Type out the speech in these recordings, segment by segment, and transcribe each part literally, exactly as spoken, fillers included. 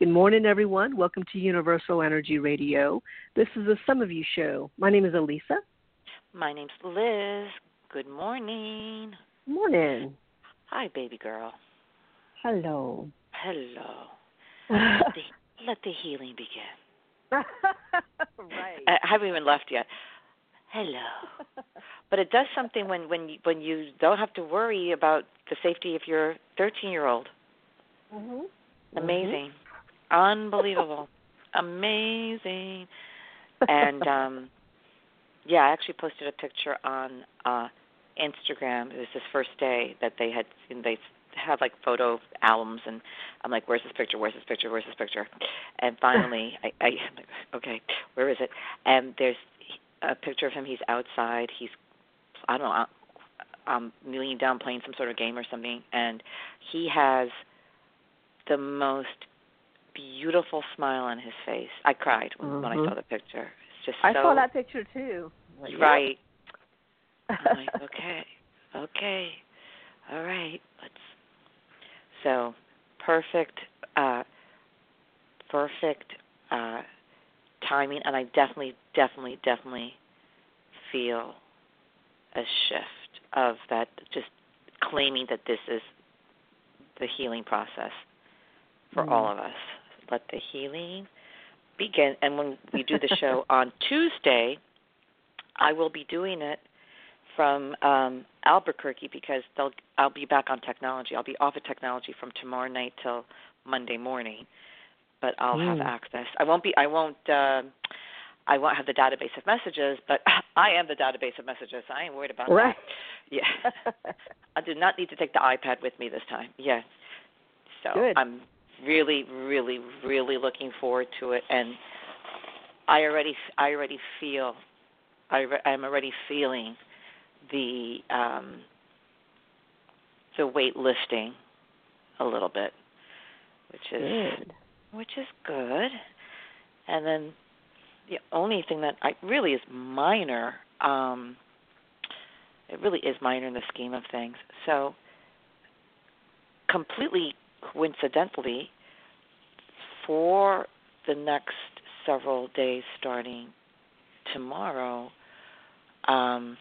Good morning, everyone. Welcome to Universal Energy Radio. This is a Some of You show. My name is Elisa. My name's Liz. Good morning. Morning. Hi, baby girl. Hello. Hello. let, the, let the healing begin. Right. I haven't even left yet. Hello. But it does something when, when, you, when you don't have to worry about the safety of your thirteen-year-old. Mm-hmm. Amazing. Mm-hmm. Unbelievable. Amazing. And, um, yeah, I actually posted a picture on uh, Instagram. It was this first day that they had, they had like photo albums, and I'm like, where's this picture, where's this picture, where's this picture? And finally, I, I I'm like, okay, where is it? And there's a picture of him. He's outside. He's, I don't know, um, kneeling down playing some sort of game or something, and he has the most beautiful smile on his face. I cried when, mm-hmm. when I saw the picture. It's just I so, saw that picture too. Like, right. Yeah. I'm like, okay, okay, all right. Let's. So perfect, uh, perfect uh, timing, and I definitely, definitely, definitely feel a shift of that, just claiming that this is the healing process for mm. all of us. Let the healing begin. And when we do the show on Tuesday, I will be doing it from um, Albuquerque because they'll, I'll be back on technology. I'll be off of technology from tomorrow night till Monday morning, but I'll mm. have access. I won't be. I won't. Uh, I won't have the database of messages, but I am the database of messages. I ain't worried about right. that. Yeah. I do not need to take the iPad with me this time. Yes. So Good. I'm really, really, really looking forward to it, and I already, I already feel, I, re- I'm already feeling the um, the weight lifting a little bit, which is good. which is good. And then the only thing that I really is minor, um, it really is minor in the scheme of things. So completely coincidentally, for the next several days starting tomorrow, um,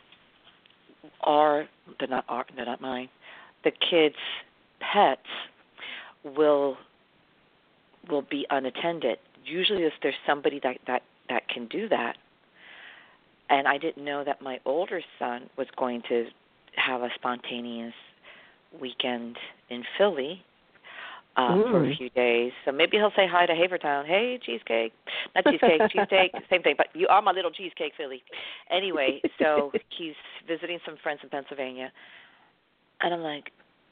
are they're not our, they're not mine. The kids' pets will will be unattended. Usually, if there's somebody that, that, that can do that, and I didn't know that my older son was going to have a spontaneous weekend in Philly uh, mm. for a few days. So maybe he'll say hi to Havertown. Hey, cheesecake. Not cheesecake, cheesecake, same thing. But you are my little cheesecake, Philly. Anyway, so he's visiting some friends in Pennsylvania. And I'm like,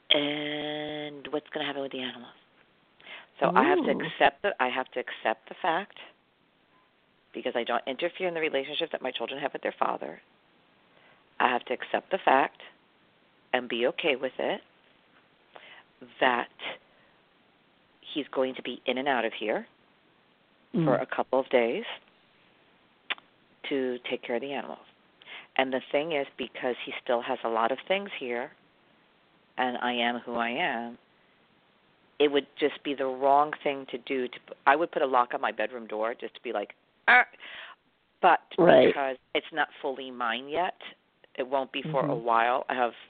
and what's going to happen with the animals? So Ooh. I have to accept it. I have to accept the fact, because I don't interfere in the relationship that my children have with their father. I have to accept the fact and be okay with it that he's going to be in and out of here mm. for a couple of days to take care of the animals. And the thing is, because he still has a lot of things here, and I am who I am, it would just be the wrong thing to do. To I would put a lock on my bedroom door just to be like, ah. But right. because it's not fully mine yet, it won't be for mm-hmm. a while. I have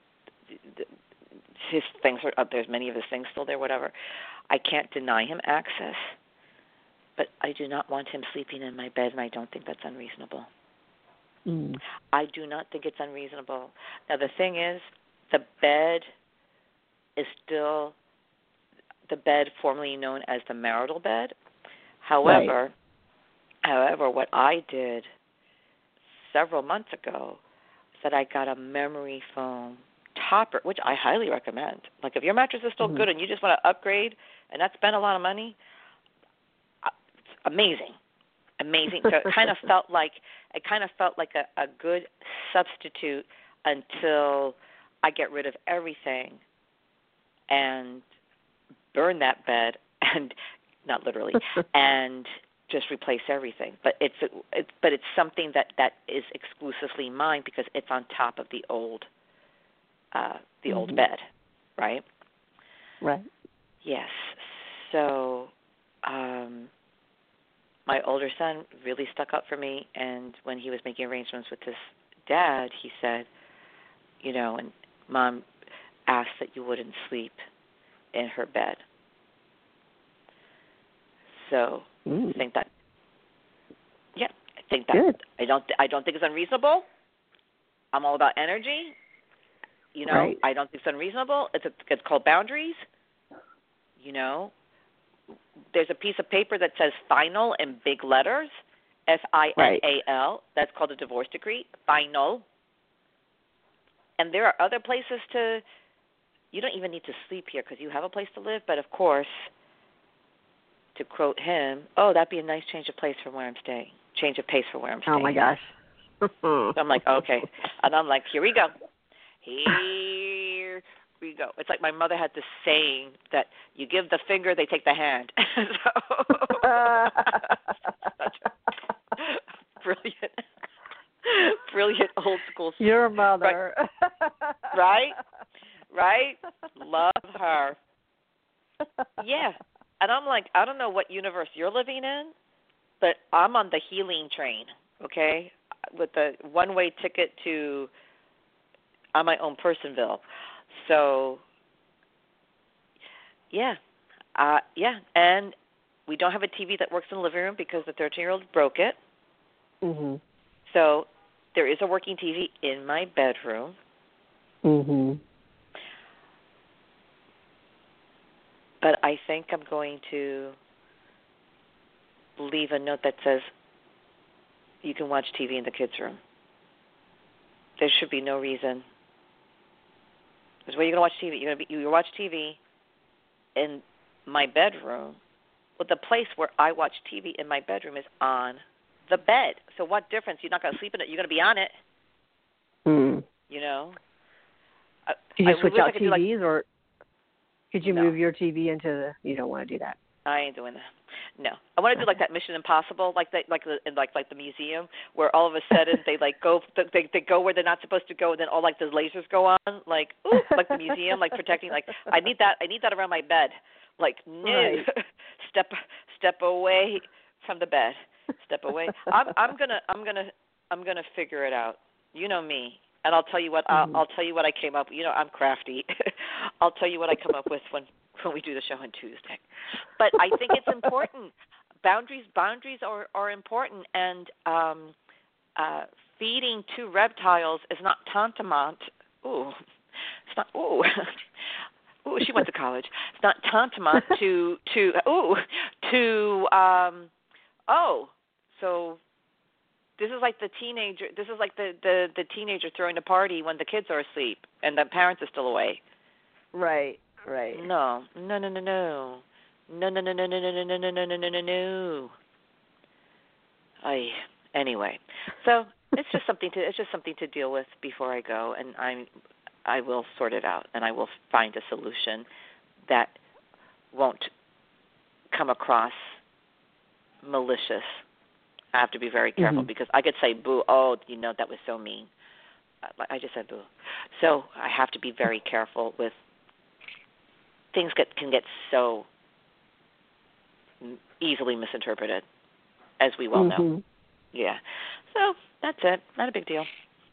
his things are up. There's many of his things still there, whatever. I can't deny him access, but I do not want him sleeping in my bed, and I don't think that's unreasonable. Mm. I do not think it's unreasonable. Now, the thing is, the bed is still the bed formerly known as the marital bed. However, right. however, what I did several months ago is that I got a memory foam topper, which I highly recommend. Like, if your mattress is still mm-hmm. good and you just want to upgrade and not spend a lot of money, it's amazing, amazing. So it kind of felt like it kind of felt like a, a good substitute until I get rid of everything and burn that bed, and not literally, and just replace everything. But it's it's but it's something that, that is exclusively mine because it's on top of the old uh, the mm-hmm. old bed, right? Right. Yes. So um, my older son really stuck up for me, and when he was making arrangements with his dad, he said, you know, and Mom asked that you wouldn't sleep in her bed. So mm. I think that, yeah, I think that Good. I don't, I don't think it's unreasonable. I'm all about energy. You know, right. I don't think it's unreasonable. It's a, it's called boundaries. You know, there's a piece of paper that says final in big letters, F I N A L. That's called a divorce decree, final. And there are other places to, you don't even need to sleep here because you have a place to live. But, of course, to quote him, oh, that'd be a nice change of place from where I'm staying, change of pace from where I'm staying. Oh, my gosh. So I'm like, okay. And I'm like, here we go. Here we go. It's like my mother had this saying that you give the finger, they take the hand. So, brilliant. Brilliant old school. Your mother. Right? Right? Love her. Yeah. And I'm like, I don't know what universe you're living in, but I'm on the healing train, okay, with the one-way ticket to I'm my own Personville. So, yeah. Uh, yeah. And we don't have a T V that works in the living room because the thirteen-year-old broke it. Mm-hmm. So there is a working T V in my bedroom. Mm-hmm. But I think I'm going to leave a note that says you can watch T V in the kids' room. There should be no reason. Because where are you going to watch T V? You're going to be you watch T V in my bedroom. Well, the place where I watch T V in my bedroom is on the bed. So what difference? You're not going to sleep in it. You're going to be on it. Mm. You know. Could you I, switch I out T Vs, like, or could you no. move your T V into the? You don't want to do that. I ain't doing that. No, I want to do like that Mission Impossible, like the, like the in like like the museum, where all of a sudden they like go they they go where they're not supposed to go, and then all like the lasers go on, like ooh, like the museum, like protecting. Like I need that. I need that around my bed. Like no, Right. step step away from the bed. Step away. I'm I'm gonna I'm gonna I'm gonna figure it out. You know me, and I'll tell you what Mm-hmm. I'll, I'll tell you what I came up. You know I'm crafty. I'll tell you what I come up with when. when we do the show on Tuesday. But I think it's important. Boundaries boundaries are, are important, and um, uh, feeding two reptiles is not tantamount. Ooh, it's not. Ooh, ooh. She went to college. It's not tantamount to to ooh to um. Oh, so this is like the teenager. This is like the, the, the teenager throwing a party when the kids are asleep and the parents are still away. Right. Right. No, no, no, no, no, no, no, no, no, no, no, no, no, no, no, no, no, no. I anyway. So it's just something to it's just something to deal with before I go, and I'm I will sort it out, and I will find a solution that won't come across malicious. I have to be very careful mm-hmm. because I could say boo. Oh, you know that was so mean. I just said boo. So I have to be very careful with. Things get, can get so easily misinterpreted, as we well mm-hmm. know. Yeah. So that's it. Not a big deal.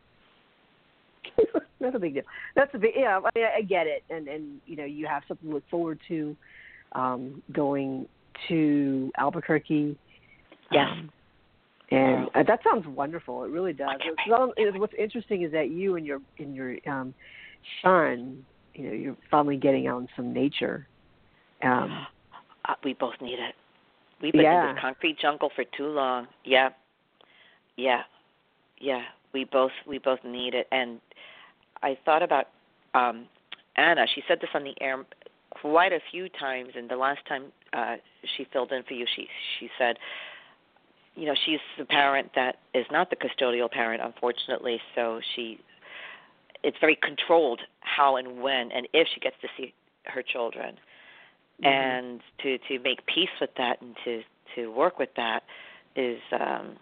Not a big deal. That's a big. Yeah, I mean, I get it, and and you know, you have something to look forward to, um, going to Albuquerque. Yes. Um, and uh, that sounds wonderful. It really does. It's not, it, what's interesting is that you and your and your um, son. You know, you're finally getting out in some nature. Um, uh, we both need it. We've been yeah. in this concrete jungle for too long. Yeah, yeah, yeah. We both we both need it. And I thought about um, Anna. She said this on the air quite a few times. And the last time uh, she filled in for you, she she said, you know, she's the parent that is not the custodial parent, unfortunately. So she. It's very controlled how and when and if she gets to see her children. Mm-hmm. And to, to make peace with that and to, to work with that is um,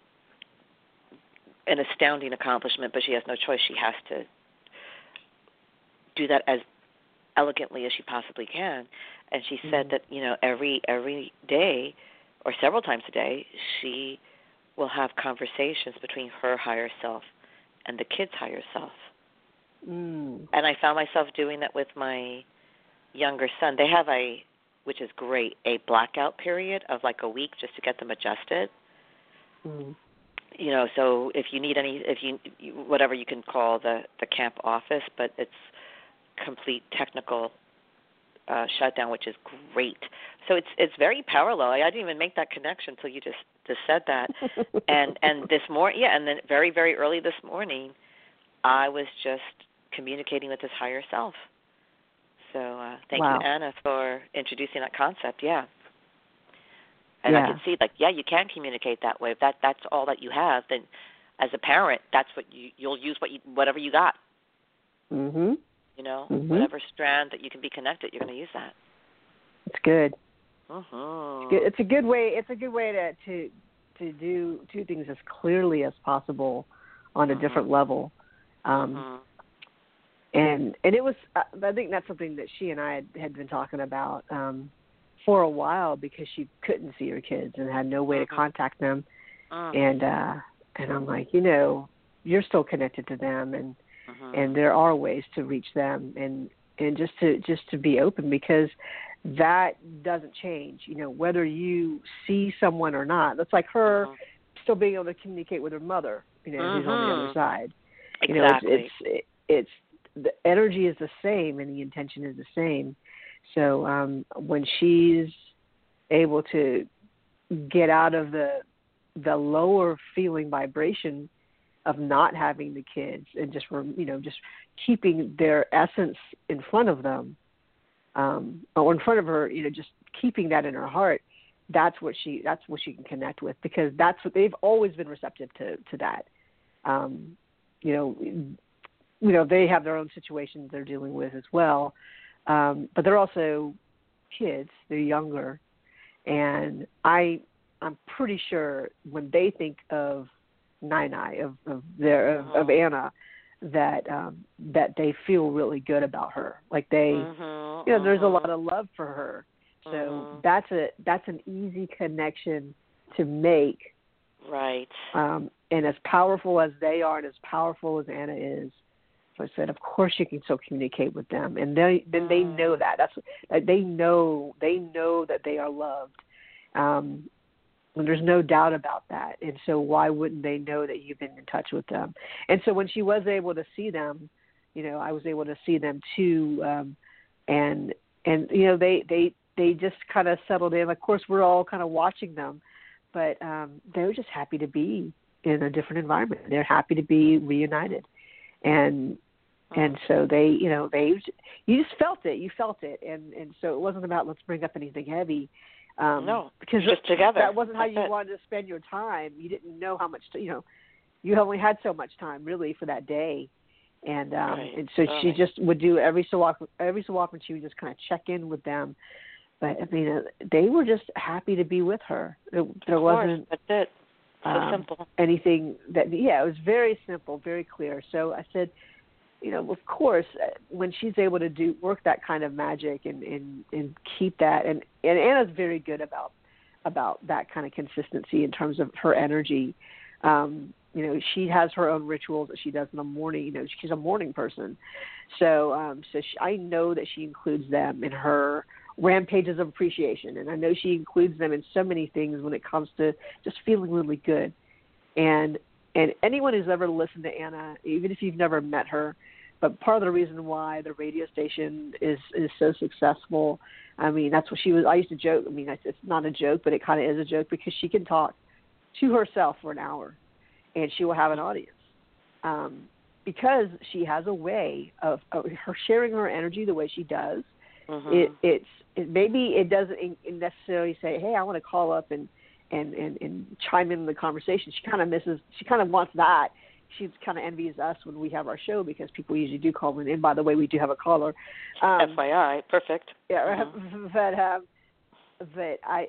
an astounding accomplishment, but she has no choice. She has to do that as elegantly as she possibly can. And she mm-hmm. said that, you know, every every day or several times a day, she will have conversations between her higher self and the kid's higher self. Mm. And I found myself doing that with my younger son. They have a, which is great, a blackout period of like a week just to get them adjusted. Mm. You know, so if you need any, if you, whatever you can call the, the camp office, but it's complete technical uh, shutdown, which is great. So it's it's very parallel. I didn't even make that connection until you just, just said that. and and this morning, yeah, and then very, very early this morning, I was just communicating with his higher self. So uh, thank wow. you, Anna, for introducing that concept. Yeah. And yeah. I can see, like, yeah, you can communicate that way. If that that's all that you have, then as a parent, that's what you you'll use what you whatever you got. Mhm. You know, mm-hmm. whatever strand that you can be connected, you're going to use that. It's good. Uh-huh. It's good. It's a good way. It's a good way to to to do do things as clearly as possible on a uh-huh. different level. Um, uh-huh. And and it was. Uh, I think that's something that she and I had, had been talking about um, for a while because she couldn't see her kids and had no way uh-huh. to contact them. Uh-huh. And uh, and I'm like, you know, you're still connected to them, and uh-huh. and there are ways to reach them, and, and just to just to be open, because that doesn't change. You know, whether you see someone or not. That's like her uh-huh. still being able to communicate with her mother. You know, uh-huh. who's on the other side. Exactly. You know, it's it's. It, it's the energy is the same and the intention is the same. So um, when she's able to get out of the the lower feeling vibration of not having the kids and just, you know, just keeping their essence in front of them, um, or in front of her, you know, just keeping that in her heart, that's what she that's what she can connect with, because that's what they've always been receptive to to that. Um, you know. You know, they have their own situations they're dealing with as well, um, but they're also kids. They're younger, and I, I'm pretty sure when they think of Nai of of their of, of Anna, that um, that they feel really good about her. Like they, uh-huh, you know, there's uh-huh. a lot of love for her. So uh-huh. that's a that's an easy connection to make. Right. Um, and as powerful as they are, and as powerful as Anna is. So I said, of course you can still communicate with them, and they then they know that. That's they know they know that they are loved, um, and there's no doubt about that. And so why wouldn't they know that you've been in touch with them? And so when she was able to see them, you know, I was able to see them too, um, and and you know they they they just kind of settled in. Of course, we're all kind of watching them, but um, they were just happy to be in a different environment. They're happy to be reunited, and. And so they, you know, they, you just felt it. You felt it. And, and so it wasn't about let's bring up anything heavy. Um, no, because just together. That wasn't how That's you it. wanted to spend your time. You didn't know how much, to, you know, you only had so much time really for that day. And um, right. and so right. she just would do every so often, every so often she would just kind of check in with them. But I mean, uh, they were just happy to be with her. It, there of course. wasn't That's it. So um, simple. anything that, yeah, it was very simple, very clear. So I said, you know, of course, when she's able to do work that kind of magic and, and, and keep that, and, and Anna's very good about about that kind of consistency in terms of her energy. Um, you know, she has her own rituals that she does in the morning. You know, she's a morning person, so um, so she, I know that she includes them in her rampages of appreciation, and I know she includes them in so many things when it comes to just feeling really good. And and anyone who's ever listened to Anna, even if you've never met her, but part of the reason why the radio station is, is so successful, I mean, that's what she was. I used to joke. I mean, it's not a joke, but it kind of is a joke because she can talk to herself for an hour, and she will have an audience um, because she has a way of, of her sharing her energy the way she does. Mm-hmm. It, it's it, maybe it doesn't necessarily say, "Hey, I want to call up and." And, and, and chime in the conversation. She kind of misses, she kind of wants that. She kind of envies us when we have our show because people usually do call in. And by the way, we do have a caller. Um, F Y I, perfect. Yeah, mm-hmm. but, um, but I,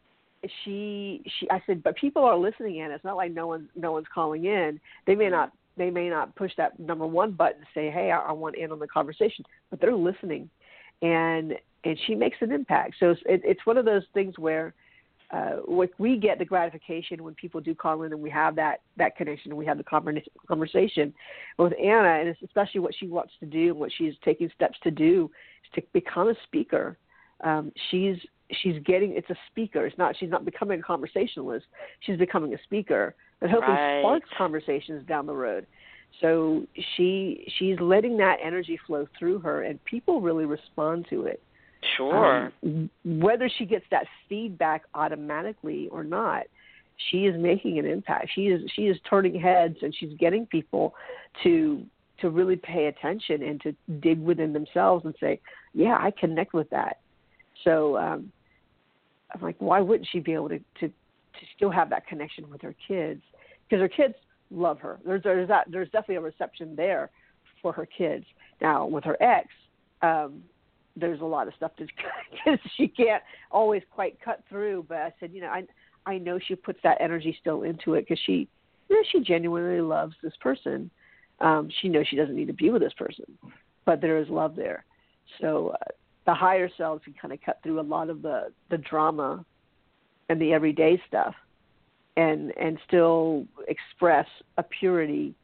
she, she, I said, but people are listening in. It's not like no one, no one's calling in. They may not, they may not push that number one button to say, hey, I, I want in on the conversation, but they're listening. And, and she makes an impact. So it, it's one of those things where uh, what we get the gratification when people do call in and we have that, that connection and we have the conversation. But with Anna, and it's especially what she wants to do, what she's taking steps to do, is to become a speaker. Um, she's she's getting, it's a speaker. It's not, she's not becoming a conversationalist. She's becoming a speaker that hopefully right. sparks conversations down the road. So she she's letting that energy flow through her, and people really respond to it. Sure. Um, whether she gets that feedback automatically or not, she is making an impact. She is she is turning heads, and she's getting people to to really pay attention and to dig within themselves and say, yeah, I connect with that. So um, I'm like, why wouldn't she be able to, to, to still have that connection with her kids? Because her kids love her. There's there's that there's definitely a reception there for her kids. Now with her ex, um, there's a lot of stuff that she can't always quite cut through. But I said, you know, I I know she puts that energy still into it because she, you know, she genuinely loves this person. Um, she knows she doesn't need to be with this person, but there is love there. So uh, the higher selves can kind of cut through a lot of the, the drama and the everyday stuff, and and still express a purity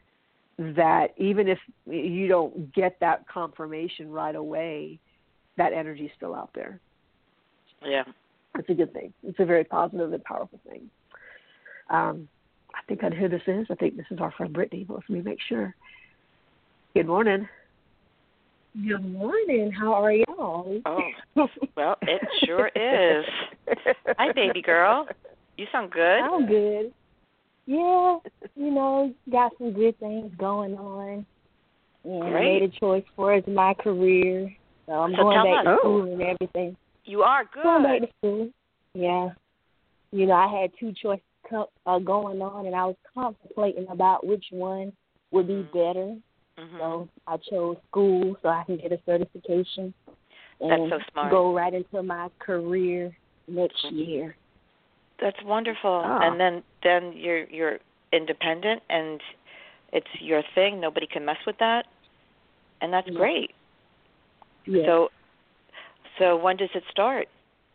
that even if you don't get that confirmation right away, that energy is still out there. Yeah. It's a good thing. It's a very positive and powerful thing. Um, I think I know who this is. I think this is our friend Brittany. Let me make sure. Good morning. Good morning. How are y'all? Oh, well, it sure is. Hi, baby girl. You sound good. I'm good. Yeah, you know, got some good things going on. And Great. made a choice for my career. So I'm so going back us. to school and everything. You are good. Going back to school. Yeah. You know, I had two choices co- uh, going on, and I was contemplating about which one would be mm-hmm. better. Mm-hmm. So I chose school so I can get a certification That's and so smart. go right into my career next year. That's wonderful. Oh. And then, then you're you're independent and it's your thing. Nobody can mess with that, and that's Yeah. great. Yeah. So, so when does it start?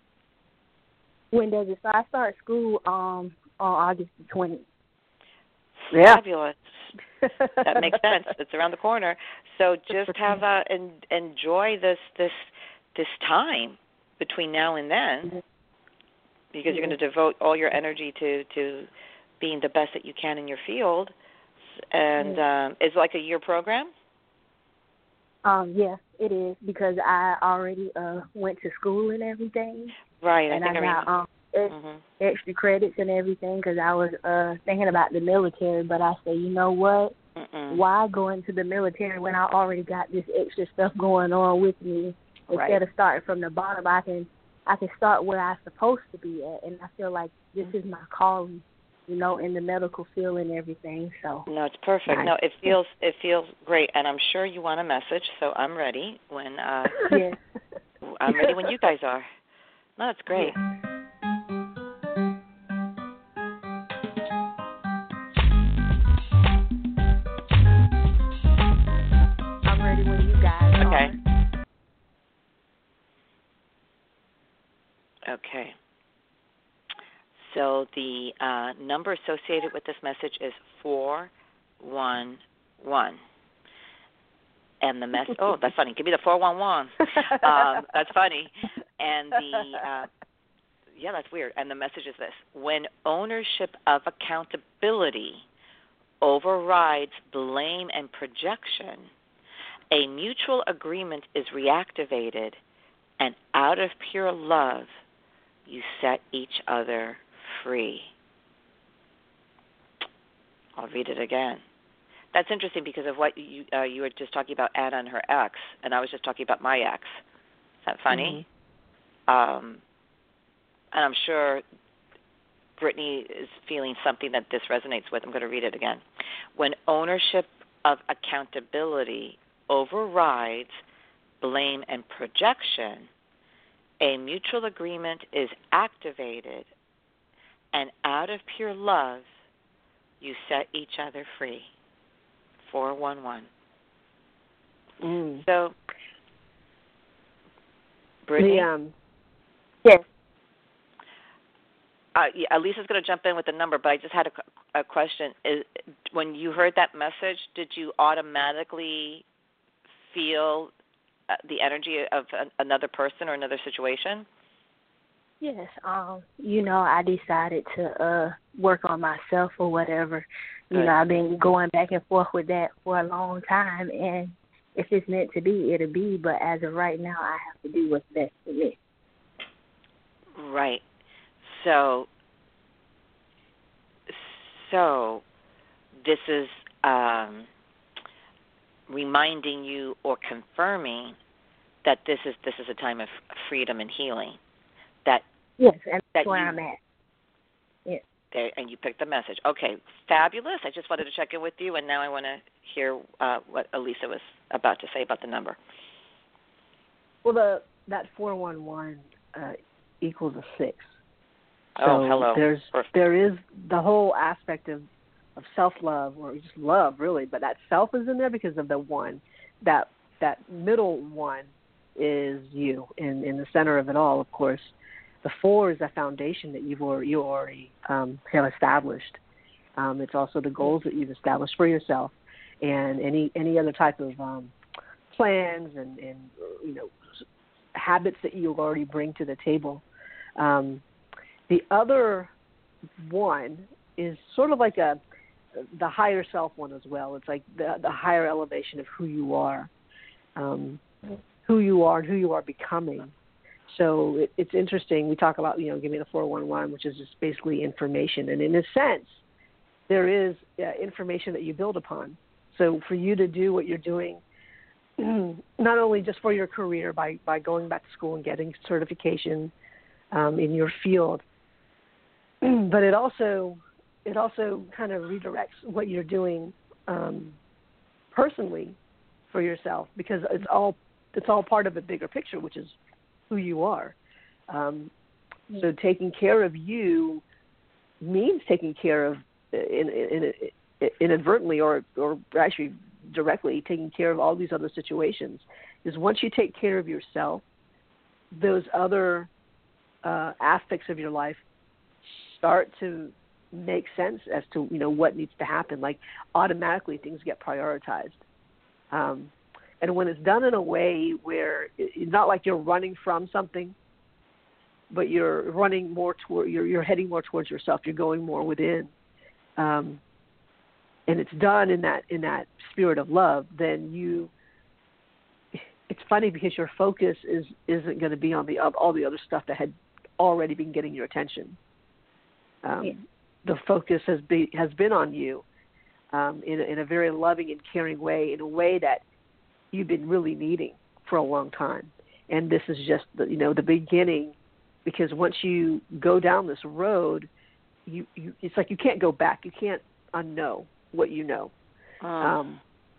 When does it start? I start school um, on August the twentieth. Yeah. Fabulous. That makes sense. It's around the corner. So just have a and enjoy this this this time between now and then, because you're going to devote all your energy to to being the best that you can in your field. And um, it's like a year program. Um, yeah, it is, because I already uh went to school and everything. Right. And I, I, think got I um ex- mm-hmm. extra credits and everything because I was uh thinking about the military. But I said, you know what? Mm-mm. Why go into the military when I already got this extra stuff going on with me? Right. Instead of starting from the bottom, I can I can start where I'm supposed to be at, and I feel like this is my calling, you know, in the medical field and everything. So no, it's perfect. Nice. No, it feels it feels great, and I'm sure you want a message, so I'm ready when uh, yeah, I'm ready when you guys are. No, that's great. I'm ready when you guys are. Okay. Okay. So the uh, number associated with this message is four one one. And the mess. Oh, that's funny. Give me the four one one. Um, that's funny. And the uh, yeah, that's weird. And the message is this: when ownership of accountability overrides blame and projection, a mutual agreement is reactivated, and out of pure love, you set each other free. I'll read it again. That's interesting because of what you uh, you were just talking about Anna and her ex, and I was just talking about my ex. Is that funny? Mm-hmm. Um, and I'm sure Brittany is feeling something that this resonates with. I'm going to read it again. When ownership of accountability overrides blame and projection, a mutual agreement is activated, and out of pure love, you set each other free. four one one. Mm. So, Brittany? The, um, Yes. Uh, yeah, Lisa's going to jump in with the number, but I just had a, a question. Is, when you heard that message, did you automatically feel uh, the energy of an, another person or another situation? Yes. Um, you know, I decided to uh work on myself or whatever. You Good. know, I've been going back and forth with that for a long time, and if it's meant to be, it'll be. But as of right now, I have to do what's best for me. Right. So, so this is um, reminding you or confirming that this is this is a time of freedom and healing. That yes, and that that's where you, I'm at. Yes. There, and you picked the message. Okay, fabulous. I just wanted to check in with you, and now I want to hear uh, what Elisa was about to say about the number. Well, the that four one one uh, equals a six. So oh, hello. There's Perfect. there is the whole aspect of, of self love, or just love really, but that self is in there because of the one. That that middle one is you, in in the center of it all, of course. The four is the foundation that you've already, you already um, have established. Um, it's also the goals that you've established for yourself, and any any other type of um, plans and, and you know habits that you already bring to the table. Um, the other one is sort of like a the higher self one as well. It's like the, the higher elevation of who you are, um, who you are, and who you are becoming. So it, it's interesting. We talk about, you know, give me the four one one, which is just basically information. And in a sense, there is uh, information that you build upon. So for you to do what you're doing, not only just for your career by, by going back to school and getting certification um, in your field, but it also it also kind of redirects what you're doing um, personally for yourself, because it's all it's all part of a bigger picture, which is who you are. Um, so taking care of you means taking care of, in, in, in, inadvertently or, or actually directly, taking care of all these other situations. Because once you take care of yourself, those other uh, aspects of your life start to make sense as to, you know, what needs to happen. Like automatically things get prioritized. Um, And when it's done in a way where it's not like you're running from something, but you're running more toward, you're, you're heading more towards yourself. You're going more within, um, and it's done in that in that spirit of love. Then you, it's funny because your focus is isn't going to be on the all the other stuff that had already been getting your attention. Um, yeah. The focus has been has been on you um, in in a very loving and caring way, in a way that you've been really needing for a long time. And this is just the, you know, the beginning, because once you go down this road, you, you it's like you can't go back. You can't unknow what you know. Oh. Um,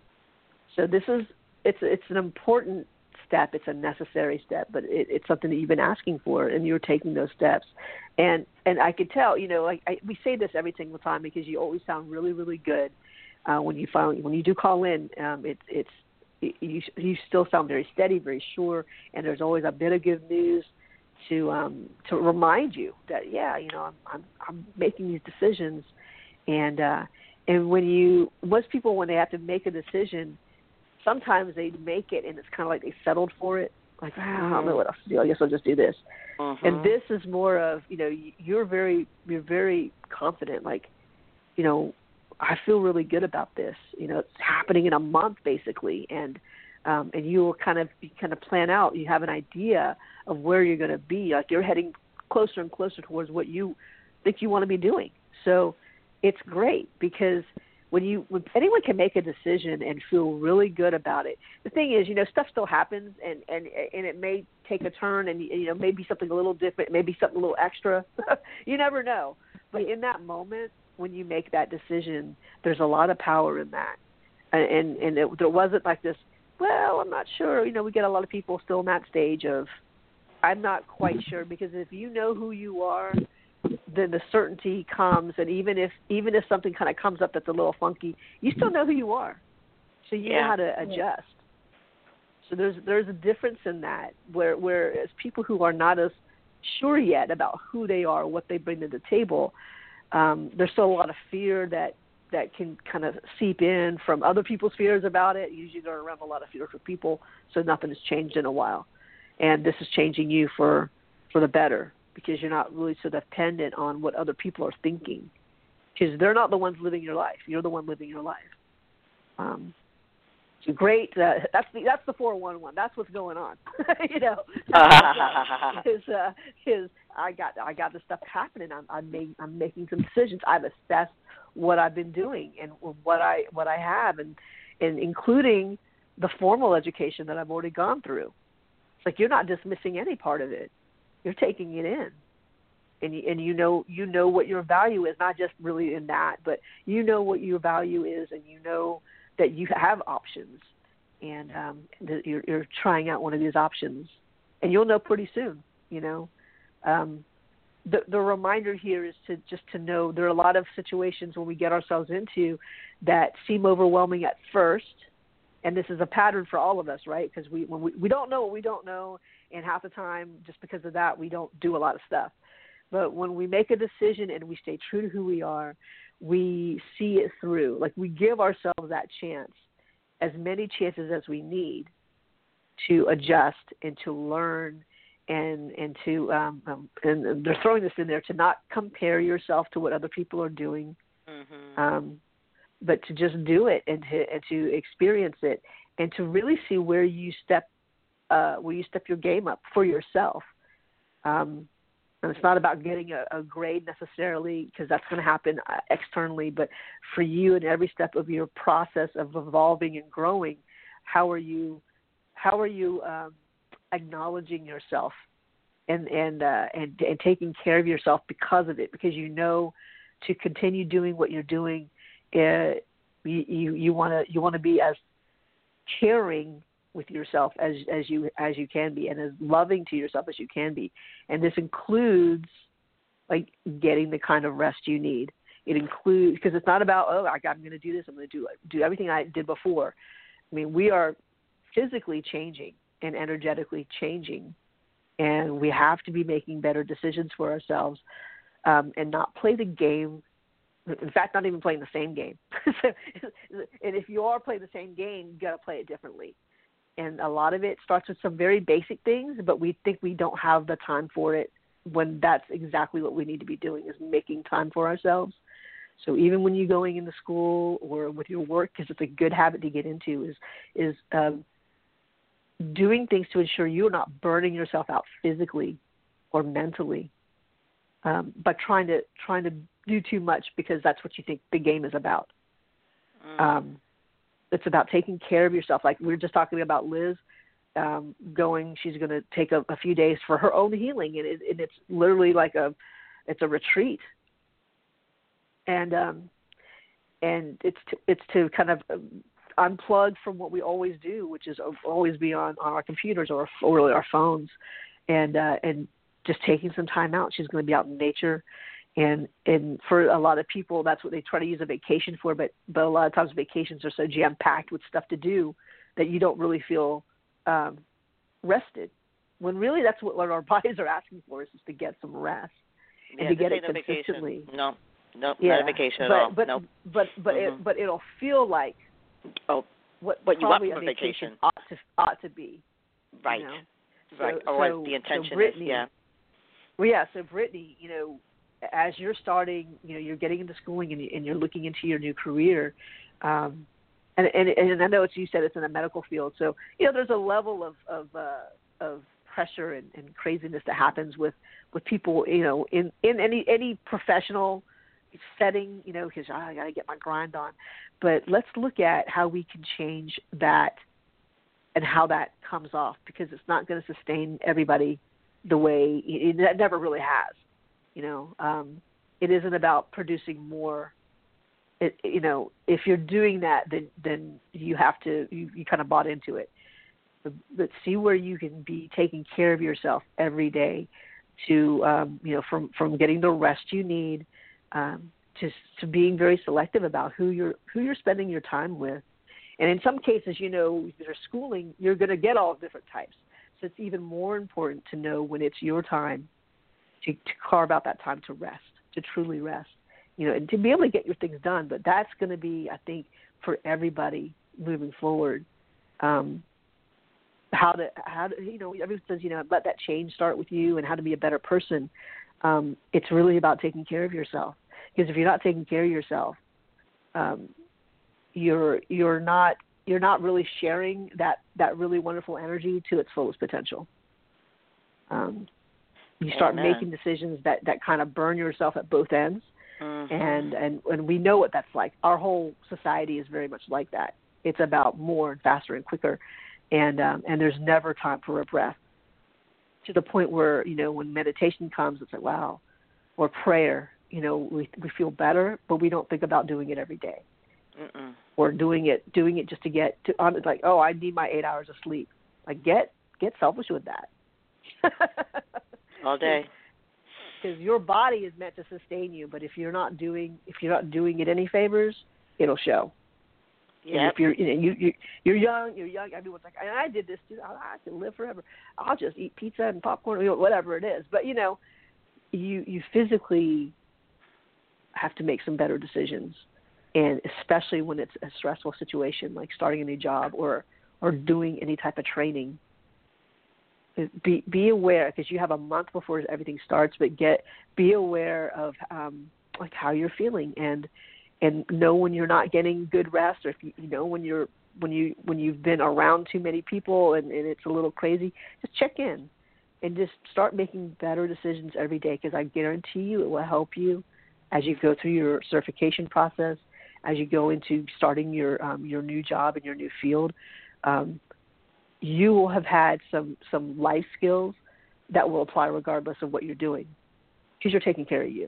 so this is, it's it's an important step. It's a necessary step, but it, it's something that you've been asking for, and you're taking those steps. And and I could tell, you know, like I, we say this every single time because you always sound really, really good uh, when you finally, when you do call in. Um, it, it's You, you still sound very steady, very sure, and there's always a bit of good news to um, to remind you that, yeah, you know, I'm I'm, I'm making these decisions, and uh, and when you most people when they have to make a decision, sometimes they make it and it's kind of like they settled for it, like ah, I don't know what else to do. I guess I'll just do this. Uh-huh. And this is more of, you know, you're very you're very confident, like, you know, I feel really good about this. You know, it's happening in a month basically, and um, and you will kind of you kind of plan out. You have an idea of where you're going to be. Like you're heading closer and closer towards what you think you want to be doing. So it's great because when you when anyone can make a decision and feel really good about it. The thing is, you know, stuff still happens, and and and it may take a turn, and you know, maybe something a little different, maybe something a little extra. You never know. But in that moment, when you make that decision, there's a lot of power in that. And and, and it, there wasn't like this, well, I'm not sure. You know, we get a lot of people still in that stage of, I'm not quite sure, because if you know who you are, then the certainty comes. And even if even if something kind of comes up that's a little funky, you still know who you are. So you yeah. know how to adjust. So there's there's a difference in that, where whereas people who are not as sure yet about who they are, what they bring to the table, um, there's still a lot of fear that, that can kind of seep in from other people's fears about it. Usually they're around a lot of fear for people, so nothing has changed in a while. And this is changing you for, for the better, because you're not really so dependent on what other people are thinking, because they're not the ones living your life. You're the one living your life. Um, so great. Uh, that's the that's the four one one. That's what's going on. you know, is uh, is I got I got this stuff happening. I'm I'm, make, I'm making some decisions. I've assessed what I've been doing and what I what I have, and and including the formal education that I've already gone through. It's like you're not dismissing any part of it. You're taking it in. And you, and you know you know what your value is, not just really in that, but you know what your value is, and you know that you have options, and um, that you're, you're trying out one of these options, and you'll know pretty soon. You know, um, the the reminder here is to just to know there are a lot of situations when we get ourselves into that seem overwhelming at first, and this is a pattern for all of us, right? Because we when we, we don't know what we don't know, and half the time, just because of that, we don't do a lot of stuff. But when we make a decision and we stay true to who we are, we see it through. Like, we give ourselves that chance, as many chances as we need, to adjust and to learn, and and to um, um, and they're throwing this in there, to not compare yourself to what other people are doing, mm-hmm. um, but to just do it and to and to experience it, and to really see where you step uh, where you step your game up for yourself. Um, And it's not about getting a, a grade necessarily, because that's going to happen externally, but for you in every step of your process of evolving and growing, how are you, how are you um, acknowledging yourself and and, uh, and and taking care of yourself because of it? Because you know, to continue doing what you're doing, uh, you you want to you want to be as caring with yourself as as you as you can be, and as loving to yourself as you can be. And this includes like getting the kind of rest you need. It includes, because it's not about, oh, I got, I'm going to do this, I'm going to do do everything I did before. I mean, we are physically changing and energetically changing, and we have to be making better decisions for ourselves, um, and not play the game. In fact, not even playing the same game. And if you are playing the same game, you got to play it differently. And a lot of it starts with some very basic things, but we think we don't have the time for it, when that's exactly what we need to be doing, is making time for ourselves. So even when you're going into school or with your work, because it's a good habit to get into, is is um, doing things to ensure you're not burning yourself out physically or mentally, um, but trying to trying to do too much because that's what you think the game is about. Mm. Um, It's about taking care of yourself. Like we were just talking about Liz um, going, she's going to take a, a few days for her own healing. And, it, and it's literally like a, it's a retreat. And, um, and it's, to, it's to kind of unplug from what we always do, which is always be on, on our computers or, or really our phones, and, uh, and just taking some time out. She's going to be out in nature. And and for a lot of people, that's what they try to use a vacation for. But, but a lot of times vacations are so jam-packed with stuff to do that you don't really feel um, rested. When really that's what, what our bodies are asking for, is just to get some rest and yeah, to get it no consistently. Vacation. No, no, yeah. not a vacation but, at all. But nope. but but mm-hmm. it but it'll feel like oh what what you want probably from a vacation, vacation ought to ought to be. Right. You know? Right. So, or so, the intention so Brittany, is yeah. Well, yeah. So Brittany, you know, as you're starting, you know, you're getting into schooling and, you, and you're looking into your new career, um, and, and and I know it's, you said it's in a medical field, so you know there's a level of of, uh, of pressure and, and craziness that happens with, with people, you know, in, in any any professional setting, you know, because oh, I got to get my grind on. But let's look at how we can change that and how that comes off, because it's not going to sustain everybody the way it, it never really has. You know, um, it isn't about producing more. It, you know, if you're doing that, then then you have to, you, you kind of bought into it. But, but see where you can be taking care of yourself every day, to um, you know, from from getting the rest you need, um, to to being very selective about who you're who you're spending your time with, And in some cases, you know, if you're schooling, you're going to get all different types. So it's even more important to know when it's your time to, to carve out that time to rest, to truly rest, you know, and to be able to get your things done. But that's going to be, I think, for everybody moving forward. Um, how to, how to, you know, everyone says, you know, let that change start with you and how to be a better person. Um, it's really about taking care of yourself. Because if you're not taking care of yourself, um, you're you're not you're not really sharing that, that really wonderful energy to its fullest potential. Um, you start Amen. making decisions that, that kind of burn yourself at both ends, mm-hmm. and, and and we know what that's like. Our whole society is very much like that. It's about more and faster and quicker, and um, and there's never time for a breath. To the point where, you know, when meditation comes, it's like, wow, or prayer, you know, we we feel better, but we don't think about doing it every day. Mm-mm. Or doing it, doing it just to get to. Um, it's like, oh, I need my eight hours of sleep. Like, get get selfish with that. All day. Because your body is meant to sustain you, but if you're not doing, if you're not doing it any favors, it'll show. Yeah. If you're, you know, you, you you're young, you're young. Everyone's like, I did this too. I, I can live forever. I'll just eat pizza and popcorn, you know, whatever it is. But you know, you you physically have to make some better decisions. And especially when it's a stressful situation, like starting a new job or, or doing any type of training, be be aware, because you have a month before everything starts. But get be aware of um, like how you're feeling, and and know when you're not getting good rest, or if you, you know when you're when you when you've been around too many people and, and it's a little crazy. Just check in and just start making better decisions every day, because I guarantee you it will help you as you go through your certification process, as you go into starting your um, your new job in your new field. Um, you will have had some, some life skills that will apply regardless of what you're doing, because you're taking care of you.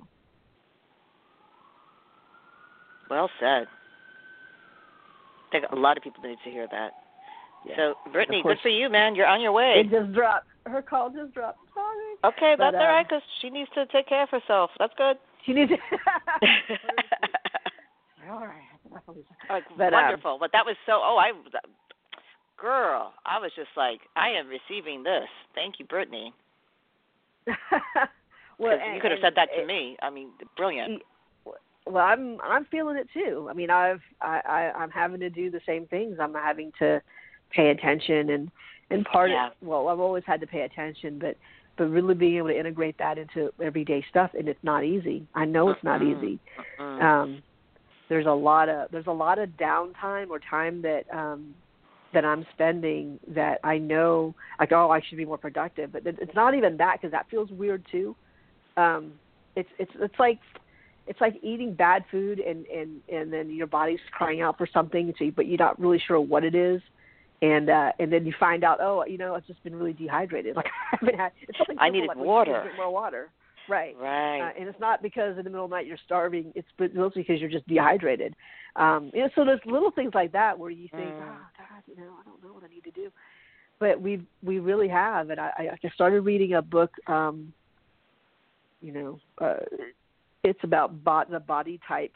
Well said. I think a lot of people need to hear that. Yeah. So, Brittany, good for you, man. You're on your way. It just dropped. Her call just dropped. Sorry. Okay, but, that's all um, right, because she needs to take care of herself. That's good. She needs to. All right. Like, but, wonderful. Um, but that was so, oh, I, girl, I was just like, I am receiving this. Thank you, Brittany. Well, you could have said that to it, me. I mean, brilliant. Well, I'm I'm feeling it too. I mean, I've I, I I'm having to do the same things. I'm having to pay attention, and and part yeah. of well, I've always had to pay attention, but but really being able to integrate that into everyday stuff, and it's not easy. I know it's not mm-hmm. easy. Mm-hmm. Um, there's a lot of there's a lot of downtime or time that um, that I'm spending that I know, like, oh, I should be more productive, but it's not even that, because that feels weird too. Um, it's it's it's like it's like eating bad food, and, and, and then your body's crying out for something, so you, but you're not really sure what it is, and uh, and then you find out, oh, you know, I've just been really dehydrated. Like I haven't had. It's something I simple, needed like, water. Drink more water. Right. Right. Uh, and it's not because in the middle of the night you're starving. It's mostly because you're just dehydrated. Um, you know, so there's little things like that where you think, mm. oh God, you know, I don't know what I need to do. But we we really have, and I, I started reading a book. Um, you know, uh, it's about bot, the body type,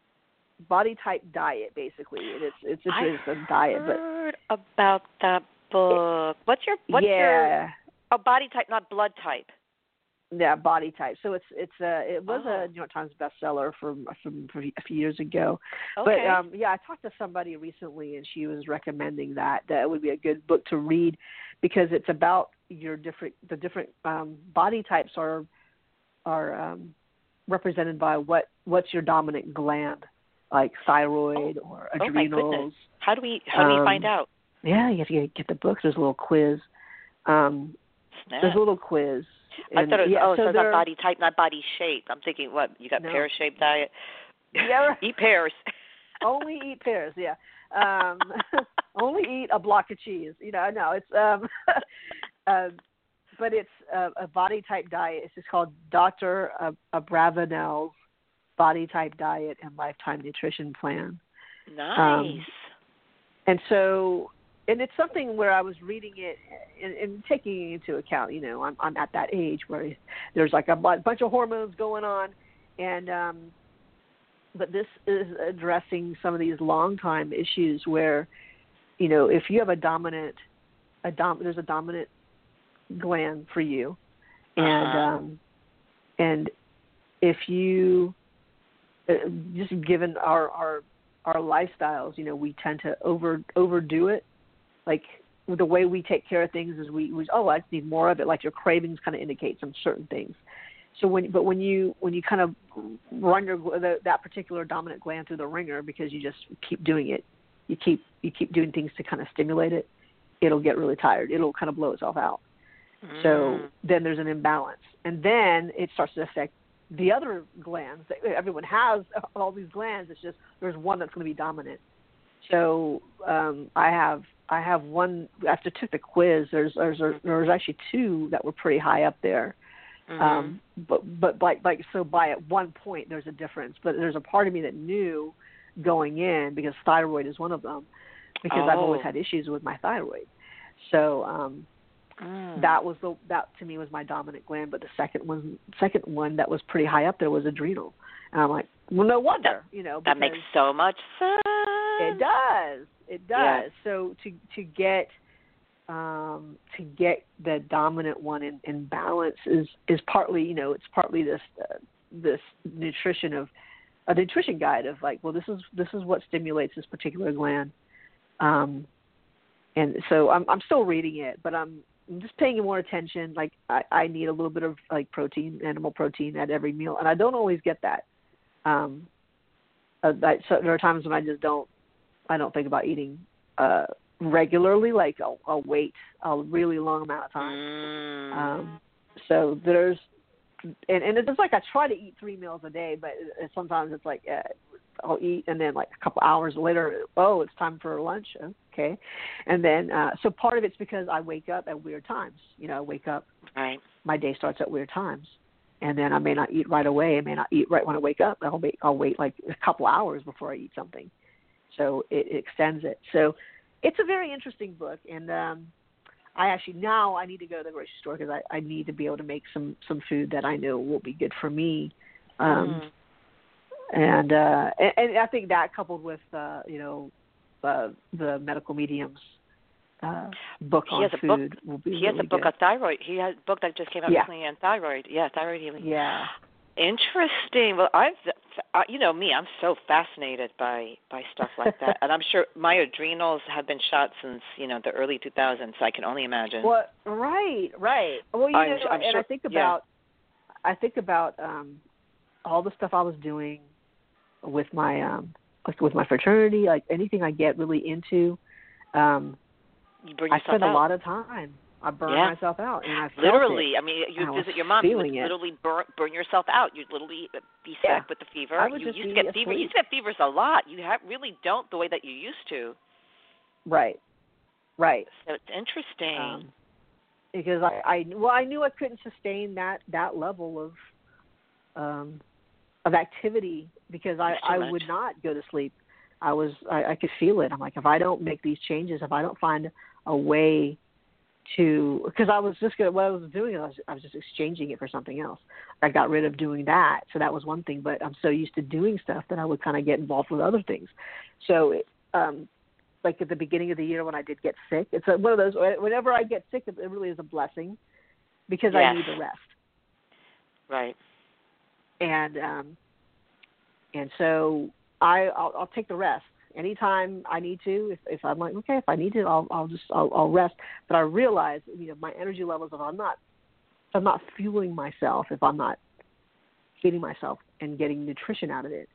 body type diet, basically. And it's it's a, it's a diet. I heard but about that book. It, what's your what's yeah. your oh body type, not blood type. Yeah, body type. So it's it's uh it was oh. a New York Times bestseller from from, from a few years ago. Okay. But um, yeah, I talked to somebody recently, and she was recommending that that it would be a good book to read, because it's about your different the different um, body types are are um, represented by what what's your dominant gland, like thyroid oh. or oh adrenals. My goodness. How do we how do we um, find out? Yeah, you have to get the book. There's a little quiz. Um, Snap. There's a little quiz. I And, thought it was, yeah, oh, so so it's not body type, not body shape. I'm thinking, what, you got no. pear-shaped diet? Yeah. Eat pears. Only eat pears, yeah. Um, only eat a block of cheese. You know, no, it's, um, uh, but it's a, a body type diet. It's just called Doctor Abravanel's Body Type Diet and Lifetime Nutrition Plan. Nice. Um, and so... And it's something where I was reading it and, and taking into account, you know, I'm, I'm at that age where there's like a bunch of hormones going on. And, um, but this is addressing some of these long time issues where you know, if you have a dominant, a dom, there's a dominant gland for you, and uh-huh. um, and if you, uh, just given our, our our lifestyles, you know, we tend to over overdo it. Like the way we take care of things is we, we oh, I just need more of it. Like your cravings kind of indicate some certain things. So when, but when you when you kind of run your the, that particular dominant gland through the ringer because you just keep doing it, you keep you keep doing things to kind of stimulate it, it'll get really tired. It'll kind of blow itself out. Mm. So then there's an imbalance, and then it starts to affect the other glands. Everyone has all these glands. It's just there's one that's going to be dominant. So um, I have I have one. After I took the quiz, there's there's there's actually two that were pretty high up there. Mm-hmm. Um, but but like like so by at one point there's a difference. But there's a part of me that knew going in because thyroid is one of them because oh. I've always had issues with my thyroid. So um, mm. that was the that to me was my dominant gland. But the second one second one that was pretty high up there was adrenal, and I'm like, well, no wonder, that, you know. That makes so much sense. It does. It does. Yeah. So to to get um, to get the dominant one in, in balance is, is partly, you know, it's partly this uh, this nutrition of a nutrition guide of like, well, this is this is what stimulates this particular gland, um, and so I'm I'm still reading it, but I'm, I'm just paying more attention. Like I, I need a little bit of like protein, animal protein at every meal, and I don't always get that. Um, uh, I, so there are times when I just don't. I don't think about eating uh, regularly. Like I'll, I'll wait a really long amount of time. Mm. Um, so there's, and, and it's like I try to eat three meals a day, but it, sometimes it's like uh, I'll eat and then like a couple hours later, oh, it's time for lunch. Okay, and then uh, so part of it's because I wake up at weird times. You know, I wake up. Right. My day starts at weird times. And then I may not eat right away. I may not eat right when I wake up. I'll wait. I'll wait like a couple hours before I eat something. So it, it extends it. So it's a very interesting book, and um, I actually now I need to go to the grocery store because I, I need to be able to make some, some food that I know will be good for me. Um, mm. And uh, and, and I think that coupled with uh, you know uh, the medical mediums uh, book he on has a food book, will be He really has a book good. on thyroid. He has a book that just came out yeah. recently on thyroid. Yeah, thyroid healing. Yeah. Interesting. Well, I've, uh, you know me, I'm so fascinated by, by stuff like that. And I'm sure my adrenals have been shot since, you know, the early two thousands, so I can only imagine. Well, right, right. Well, you I'm, know, I'm and sure, I think about, yeah. I think about um, all the stuff I was doing with my, um, like with my fraternity, like anything I get really into, um, you burn I spend out. a lot of time. I burn yeah. myself out, and I felt literally. it. I mean, you I visit your mom, you would it. literally burn, burn yourself out. You'd literally be sick yeah. with the fever. I would you just used be to get asleep. fever. You used to get fevers a lot. You have, really don't the way that you used to. Right, right. So it's interesting. Um, because I, I, well, I knew I couldn't sustain that that level of, um, of activity because I, I much. would not go to sleep. I was, I, I could feel it. I'm like, if I don't make these changes, if I don't find a way to, because I was just gonna, what I was doing, I was, I was just exchanging it for something else. I got rid of doing that, so that was one thing. But I'm so used to doing stuff that I would kind of get involved with other things. So, it, um, like at the beginning of the year when I did get sick, it's a, one of those. Whenever I get sick, it really is a blessing because yes. I need the rest. Right. And um, and so I, I'll, I'll take the rest. Anytime I need to, if, if I'm like, okay, if I need to, I'll, I'll just, I'll, I'll rest. But I realize, you know, my energy levels, if I'm not, if I'm not fueling myself, if I'm not feeding myself and getting nutrition out of it,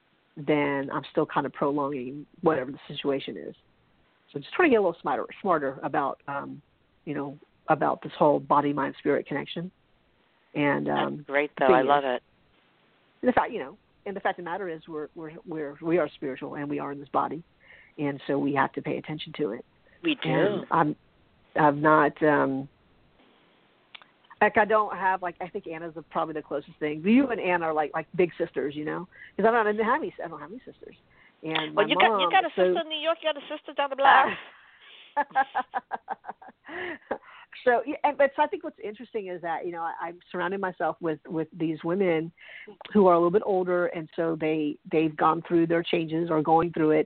then I'm still kind of prolonging whatever the situation is. So just trying to get a little smarter, smarter about, um, you know, about this whole body, mind, spirit connection. And um, that's great, though. I love is, it. The fact, you know, and the fact of the matter is we're, we're, we're, we are spiritual and we are in this body. And so we have to pay attention to it. We do. And I'm, I'm not, um, like I don't have, like, I think Anna's the, probably the closest thing. You and Anna are like, like big sisters, you know, because I don't, I don't have any, I don't have any sisters. And well, my you mom, got, you got a so, sister in New York, you got a sister down the block. So, yeah, but so I think what's interesting is that, you know, I, I'm surrounding myself with, with these women who are a little bit older, and so they, they've gone through their changes or going through it,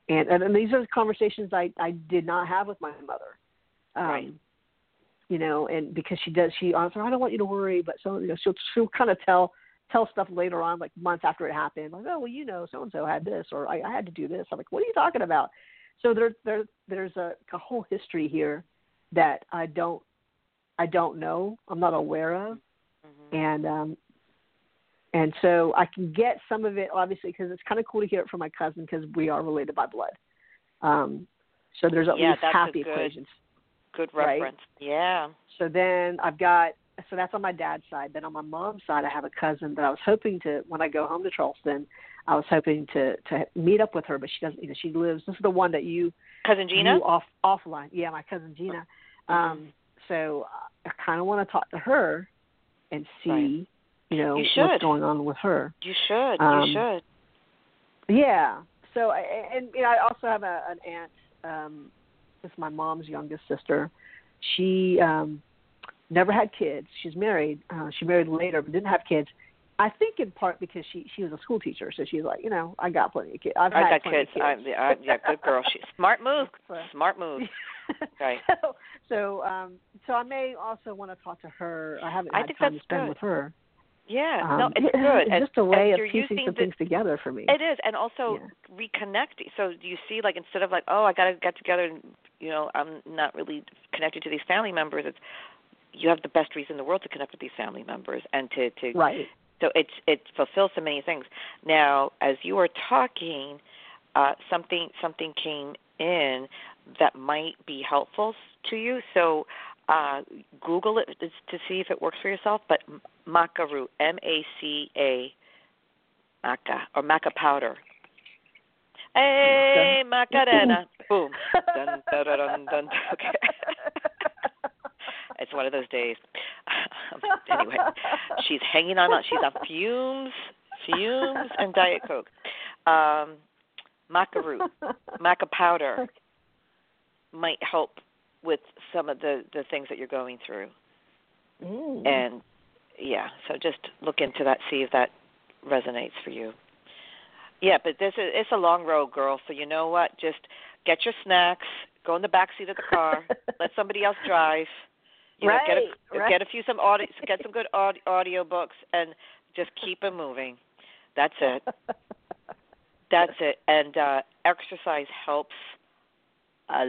and, and and these are conversations I I did not have with my mother. Um, right. You know, and because she does, she honestly, I don't want you to worry, but so you know, she'll she'll kind of tell tell stuff later on, like months after it happened, like, oh well, you know, so and so had this, or I, I had to do this. I'm like, what are you talking about? So there there there's a, a whole history here that I don't I don't know, I'm not aware of, Mm-hmm. and um, and so I can get some of it obviously because it's kind of cool to hear it from my cousin because we are related by blood. Um, so there's at yeah, least that's half a the good, equations. good Right? reference. Yeah. So then I've got, so that's on my dad's side. Then on my mom's side, I have a cousin that I was hoping to, when I go home to Charleston, I was hoping to, to meet up with her, but she doesn't, you know, she lives, this is the one that you, Cousin Gina? you off, offline. Yeah, my cousin Gina. Mm-hmm. Um, so I kind of want to talk to her and see, right. you know, you should. what's going on with her. You should. Um, you should. Yeah. So, I- and, you know, I also have a, an aunt, um, this is my mom's youngest sister. She um, never had kids. She's married. Uh, she married later, but didn't have kids. I think in part because she she was a school teacher, so she's like, you know, I got plenty of kids. I've I had got plenty kids. of kids. I, I, yeah, good girl. She, smart move. So, Smart move. Right. So, so, um, so I may also want to talk to her. I haven't I had think time that's to spend good. with her. Yeah. Um, no, it's it, good. It's and, just a way of you're piecing using some the, things together for me. It is, and also yeah. reconnecting. So do you see, like, instead of like, oh, I got to get together and, you know, I'm not really connected to these family members, it's you have the best reason in the world to connect with these family members and to, to right. So it's it fulfills so many things. Now, as you were talking, uh, something something came in that might be helpful to you. So uh, Google it to see if it works for yourself. But maca root, M A C A, maca or maca powder. Hey, Macarena. Boom. Dun, dun, dun, dun, dun. Okay. It's one of those days. Anyway, she's hanging on. She's on fumes, fumes, and Diet Coke. Um, maca root, maca powder might help with some of the, the things that you're going through. Mm. And, yeah, so just look into that, see if that resonates for you. Yeah, but this is it's a long road, girl. So you know what? Just get your snacks, go in the back seat of the car, let somebody else drive. You right, know, get a right. get a few some audio, get some good audio, audio books, and just keep it moving. That's it. That's it. And uh, exercise helps a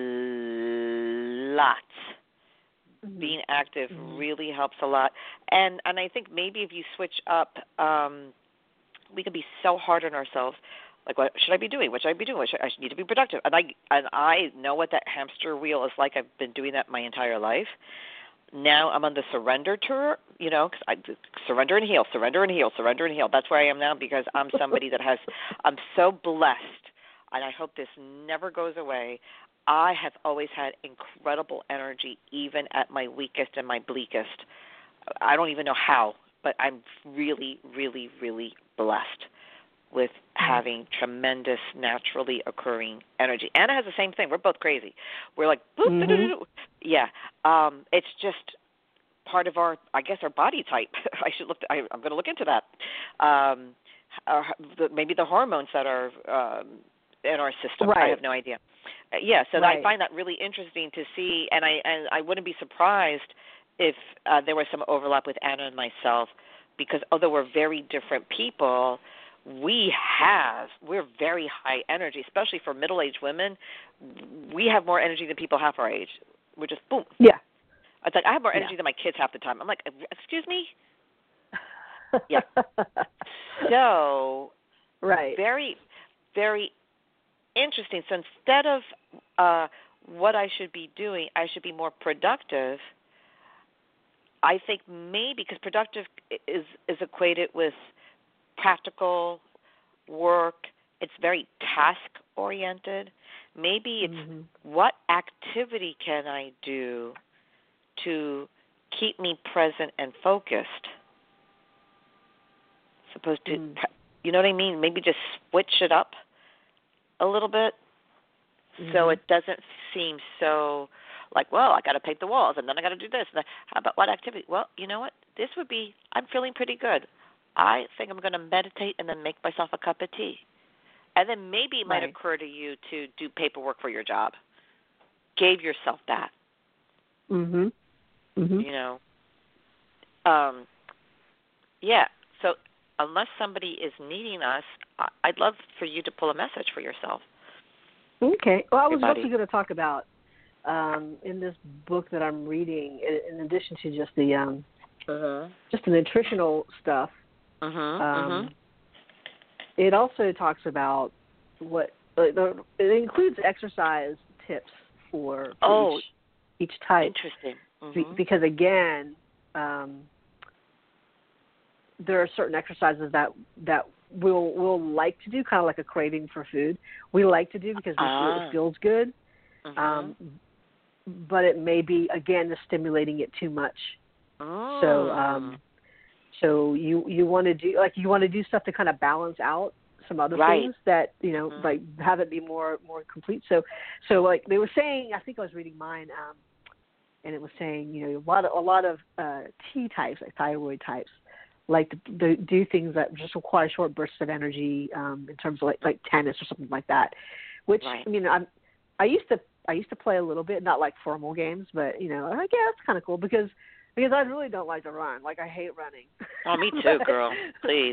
lot. Mm-hmm. Being active mm-hmm. really helps a lot. And and I think maybe if you switch up, um, we can be so hard on ourselves. Like, what should I be doing? What should I be doing? What should, I need to be productive. And I and I know what that hamster wheel is like. I've been doing that my entire life. Now I'm on the surrender tour, you know, cause I surrender and heal, surrender and heal, surrender and heal. That's where I am now because I'm somebody that has, I'm so blessed, and I hope this never goes away. I have always had incredible energy, even at my weakest and my bleakest. I don't even know how, but I'm really, really, really blessed with having tremendous naturally occurring energy. Anna has the same thing. We're both crazy. We're like, boop, mm-hmm. yeah. Um, it's just part of our, I guess, our body type. I should look. I, I'm going to look into that. Um, our, the, maybe the hormones that are um, in our system. Right. I have no idea. Uh, yeah. So right. I find that really interesting to see, and I and I wouldn't be surprised if uh, there was some overlap with Anna and myself, because although we're very different people, we have, we're very high energy, especially for middle-aged women. We have more energy than people half our age. We're just, boom. Yeah. It's like I have more energy yeah. than my kids half the time. I'm like, excuse me? Yeah. So, right. very, very interesting. So instead of uh, what I should be doing, I should be more productive. I think maybe because productive is, is equated with practical work. It's very task-oriented. Maybe it's mm-hmm. what activity can I do to keep me present and focused? Supposed to, mm. you know what I mean? Maybe just switch it up a little bit mm-hmm. so it doesn't seem so like, well, I got to paint the walls and then I got to do this. And how about what activity? Well, you know what? This would be, I'm feeling pretty good. I think I'm going to meditate and then make myself a cup of tea. And then maybe it might Right. occur to you to do paperwork for your job. Give yourself that. Mhm. Mhm. You know. Um, yeah. So unless somebody is needing us, I'd love for you to pull a message for yourself. Okay. Well, I was Everybody. also going to talk about um, in this book that I'm reading, in, in addition to just the um, Uh-huh. just the nutritional stuff. Uh-huh. Um, uh-huh. It also talks about what uh, the, it includes exercise tips for, for Oh, each, each type. Interesting. Be, Mm-hmm. because again, um, there are certain exercises that that we'll we'll like to do, kind of like a craving for food. We like to do because we feel Ah. it feels good. Mm-hmm. Um, but it may be again just stimulating it too much. Oh. So um, so you you want to do like you want to do stuff to kind of balance out some other Right. things that you know Mm-hmm. like have it be more more complete. So so like they were saying, I think I was reading mine, um, and it was saying you know a lot of a lot of uh, T types, like thyroid types, like to, to do things that just require short bursts of energy um, in terms of like like tennis or something like that. Which Right. I mean I'm I used to I used to play a little bit, not like formal games, but you know I'm like yeah that's kind of cool because because I really don't like to run. Like I hate running. Oh, me too, girl. Please.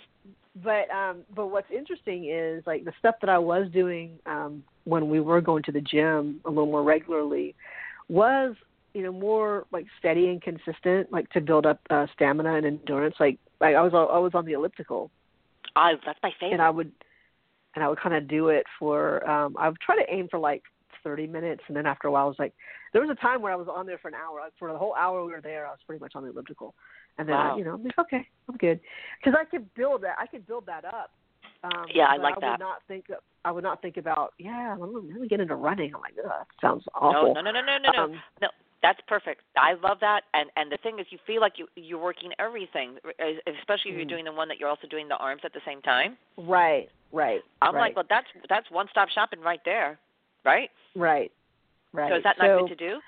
But um, but what's interesting is like the stuff that I was doing um, when we were going to the gym a little more regularly was you know more like steady and consistent, like to build up uh, stamina and endurance. Like like I was I was on the elliptical, I that's my favorite. and I would and I would kind of do it for um, I would try to aim for like thirty minutes, and then after a while I was like there was a time where I was on there for an hour. For the whole hour we were there, I was pretty much on the elliptical. And then, Wow. I, you know, I'm like, okay, I'm good. Because I could build that. I could build that up. Um, Yeah, I but like I that. Would not think, I would not think about, yeah, I'm going to get into running. I'm like, ugh, that sounds awful. No, no, no, no, no, no, Um, no. That's perfect. I love that. And and the thing is, you feel like you you're working everything, especially if you're doing the one that you're also doing the arms at the same time. Right, right. I'm right. like, well, that's that's one stop shopping right there, right? Right, right. So is that not so, good to do?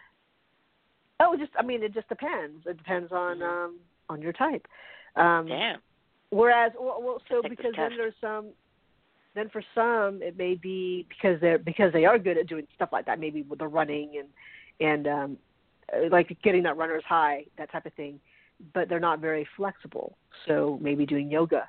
Oh, just I mean, it just depends. It depends on Mm-hmm. um, on your type. Um, Damn. Whereas, well, well so Take this because then test. there's some, then for some it may be because they're because they are good at doing stuff like that, maybe with the running and and um, like getting that runner's high, that type of thing, but they're not very flexible. So maybe doing yoga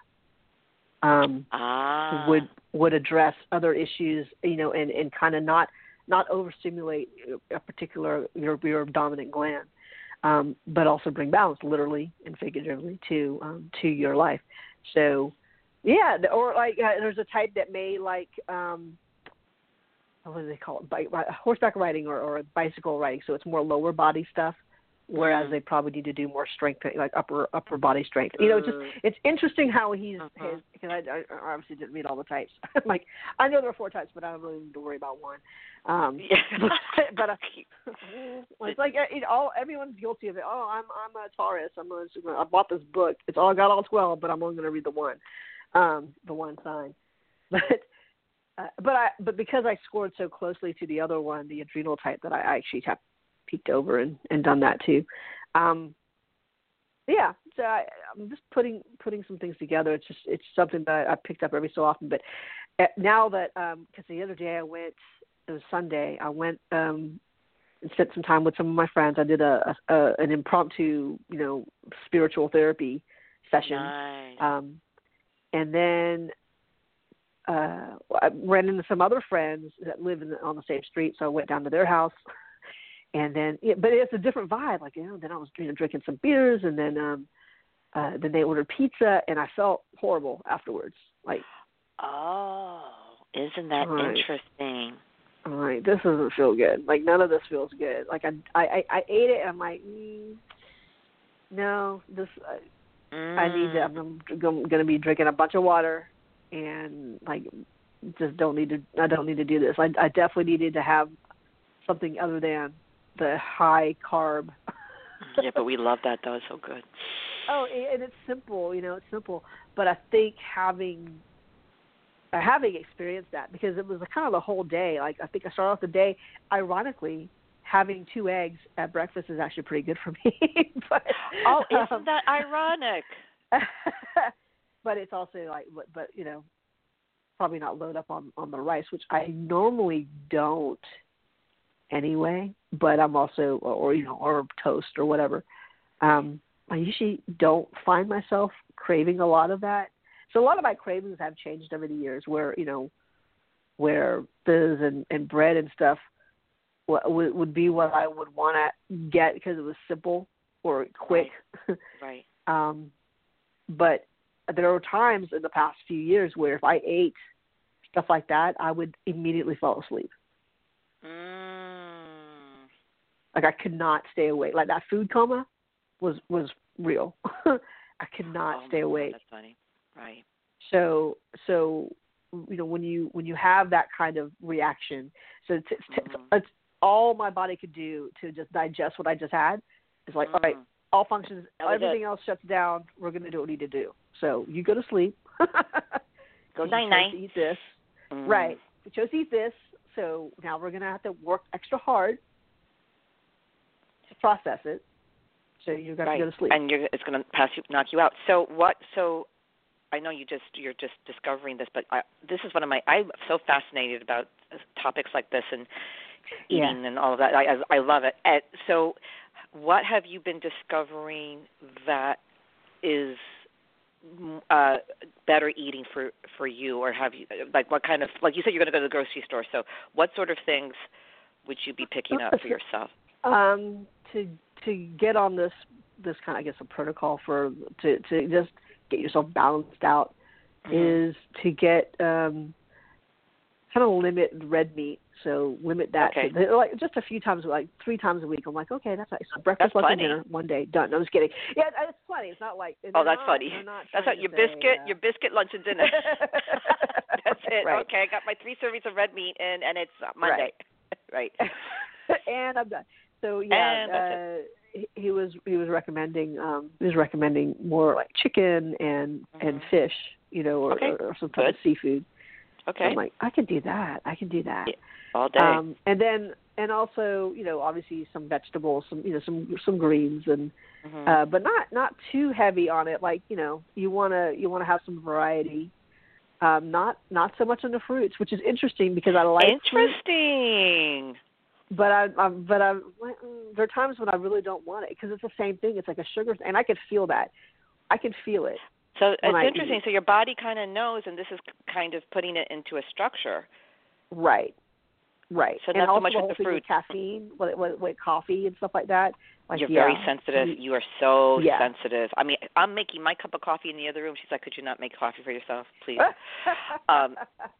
um, Ah. would would address other issues, you know, and, and kind of not not overstimulate a particular your your dominant gland. Um, but also bring balance, literally and figuratively, to um, to your life. So, yeah, or like uh, there's a type that may like um, what do they call it, Bike, horseback riding or, or bicycle riding. So it's more lower body stuff, whereas Mm. they probably need to do more strength, like upper upper body strength. You know, it's just it's interesting how he's Uh-huh. his because I, I obviously didn't read all the types. I'm like I know there are four types, but I don't really need to worry about one. Um, Yeah. but but uh, well, it's like it all everyone's guilty of it. Oh, I'm I'm a Taurus. I'm a, I bought this book. It's all got all twelve, but I'm only going to read the one, um, the one sign. But uh, but I but because I scored so closely to the other one, the adrenal type, that I actually have peeked over and, and done that too. Um, yeah, so I, I'm just putting putting some things together. It's just it's something that I picked up every so often. But now that because um, the other day I went. It was Sunday. I went um, and spent some time with some of my friends. I did a, a, a an impromptu, you know, spiritual therapy session. Nice. Um, and then uh, I ran into some other friends that live in the, on the same street, so I went down to their house. And then, yeah, but it's a different vibe. Like, you know, then I was you know, drinking some beers, and then um, uh, then they ordered pizza, and I felt horrible afterwards. Like, oh, isn't that right. interesting? All right, this doesn't feel good. Like, none of this feels good. Like, I, I, I ate it, and I'm like, mm, no, this, I, Mm. I need to, I'm going to be drinking a bunch of water, and, like, just don't need to, I don't need to do this. I, I definitely needed to have something other than the high carb. Yeah, but we love that, though. It's so good. Oh, and it's simple, you know, it's simple. But I think having Uh, having experienced that, because it was kind of the whole day. Like, I think I started off the day, ironically, having two eggs at breakfast is actually pretty good for me. but, Oh, isn't um, that ironic? but it's also like, but, but you know, probably not load up on, on the rice, which I normally don't anyway, but I'm also, or, or you know, or toast or whatever. Um, I usually don't find myself craving a lot of that. So a lot of my cravings have changed over the years where, you know, where fizz and, and bread and stuff would, would be what I would want to get because it was simple or quick. Right. right. um, but there were times in the past few years where if I ate stuff like that, I would immediately fall asleep. Mm. Like I could not stay awake. Like that food coma was, was real. I could not oh stay God, awake. That's funny. Right. So, so, you know, when you, when you have that kind of reaction, so it's, it's, mm-hmm. it's all my body could do to just digest what I just had. It's like, mm-hmm. all right, all functions, everything it. else shuts down. We're going to do what we need to do. So you go to sleep. Go night night. Eat this. Mm. Right. We chose to eat this. So now we're going to have to work extra hard to process it. So you're going right. to go to sleep. And you're, it's going to pass you, knock you out. So what, so I know you just, you're just discovering this, but I, this is one of my, I'm so fascinated about topics like this and eating yeah. and all of that. I, I love it. And so what have you been discovering that is uh, better eating for, for you, or have you, like what kind of, like you said, you're going to go to the grocery store. So what sort of things would you be picking up for yourself? Um, to, to get on this, this kind of, I guess, a protocol for, to, to just get yourself balanced out mm-hmm. is to get, um, kind of limit red meat. So limit that okay. to like just a few times, like three times a week. I'm like, okay, that's nice. So breakfast, that's lunch, and dinner, one day, done. No, I'm just kidding. Yeah, it's funny. It's not like oh, that's not, funny. That's not your say, biscuit, uh... your biscuit, lunch, and dinner. That's it. Right. Okay, I got my three servings of red meat, and and it's Monday. Right. right. And I'm done. So yeah, uh, he, he was he was recommending um, he was recommending more like chicken and mm-hmm. and fish, you know, or, okay. or, or some type Good. of seafood. Okay. So I'm like, I can do that. I can do that. Yeah. All day. Um, and then, and also, you know, obviously some vegetables, some, you know, some, some greens and, mm-hmm. uh, but not, not too heavy on it. Like, you know, you want to, you want to have some variety. Um, not, not so much on the fruits, which is interesting because I like Interesting. Fruit, but I, I'm, but I'm, there are times when I really don't want it because it's the same thing. It's like a sugar, and I can feel that. I can feel it. So it's interesting. Eat. So your body kind of knows, and this is kind of putting it into a structure. Right. Right. So and not also so much the with the fruit. With caffeine, with, with, with coffee and stuff like that. Like, You're yeah. very sensitive. You, you are so yeah. sensitive. I mean, I'm making my cup of coffee in the other room. She's like, could you not make coffee for yourself, please? um,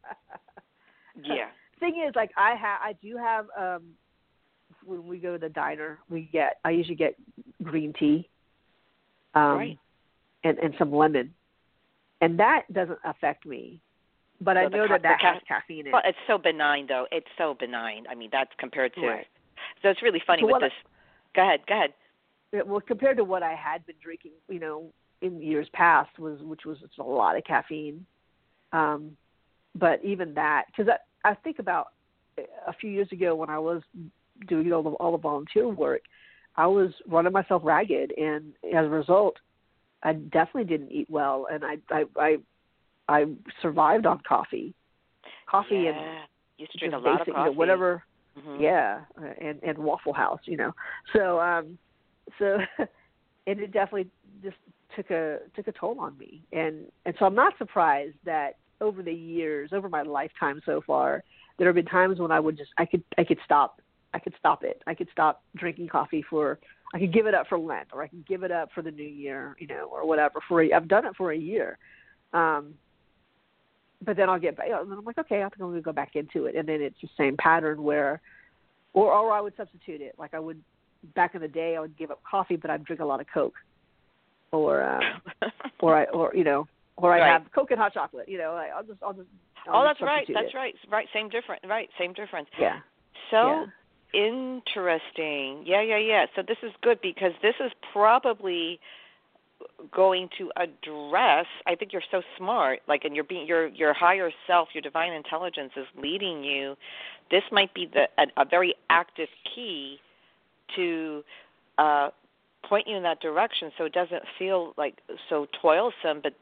yeah. Thing is, like, I ha- I do have, um, when we go to the diner, we get, I usually get green tea. Um, right. And, and some lemon. And that doesn't affect me. But so I know ca- that that ca- has caffeine in it. Well, it's so benign, though. It's so benign. I mean, that's compared to... Right. So it's really funny so with this. I, go ahead, go ahead. Well, compared to what I had been drinking, you know, in years past, was which was a lot of caffeine. Um, but even that, because I, I think about a few years ago when I was doing all the, all the volunteer work, I was running myself ragged. And as a result, I definitely didn't eat well. And I, I, I I survived on coffee, coffee yeah. and you used to drink a lot basic, of coffee, you know, whatever. Mm-hmm. Yeah, and and Waffle House, you know. So um, so and it definitely just took a took a toll on me, and and so I'm not surprised that over the years, over my lifetime so far, there have been times when I would just I could I could stop I could stop it I could stop drinking coffee for I could give it up for Lent, or I could give it up for the New Year, you know, or whatever. For a, I've done it for a year. Um, But then I'll get back, and then I'm like, okay, I think I'm going to go back into it. And then it's the same pattern where, or, or I would substitute it. Like I would, back in the day, I would give up coffee, but I'd drink a lot of Coke. Or, um, or I, or, you know, or I'd right. have Coke and hot chocolate, you know, like, I'll just, I'll just, I'll oh, just that's right. That's it. right. Right. Same difference. Right. Same difference. Yeah. So yeah. interesting. Yeah. Yeah. Yeah. So this is good because this is probably going to address, I think you're so smart, like, and you're being your your higher self, your divine intelligence is leading you. This might be the a, a very active key to uh, point you in that direction, so it doesn't feel like so toilsome, but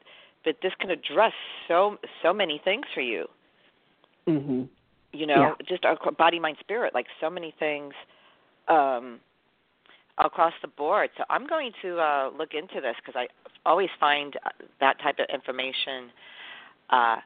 but this can address so so many things for you. Mm-hmm. You know, yeah. just our body, mind, spirit, like so many things um, across the board. So I'm going to uh, look into this because I always find that type of information uh,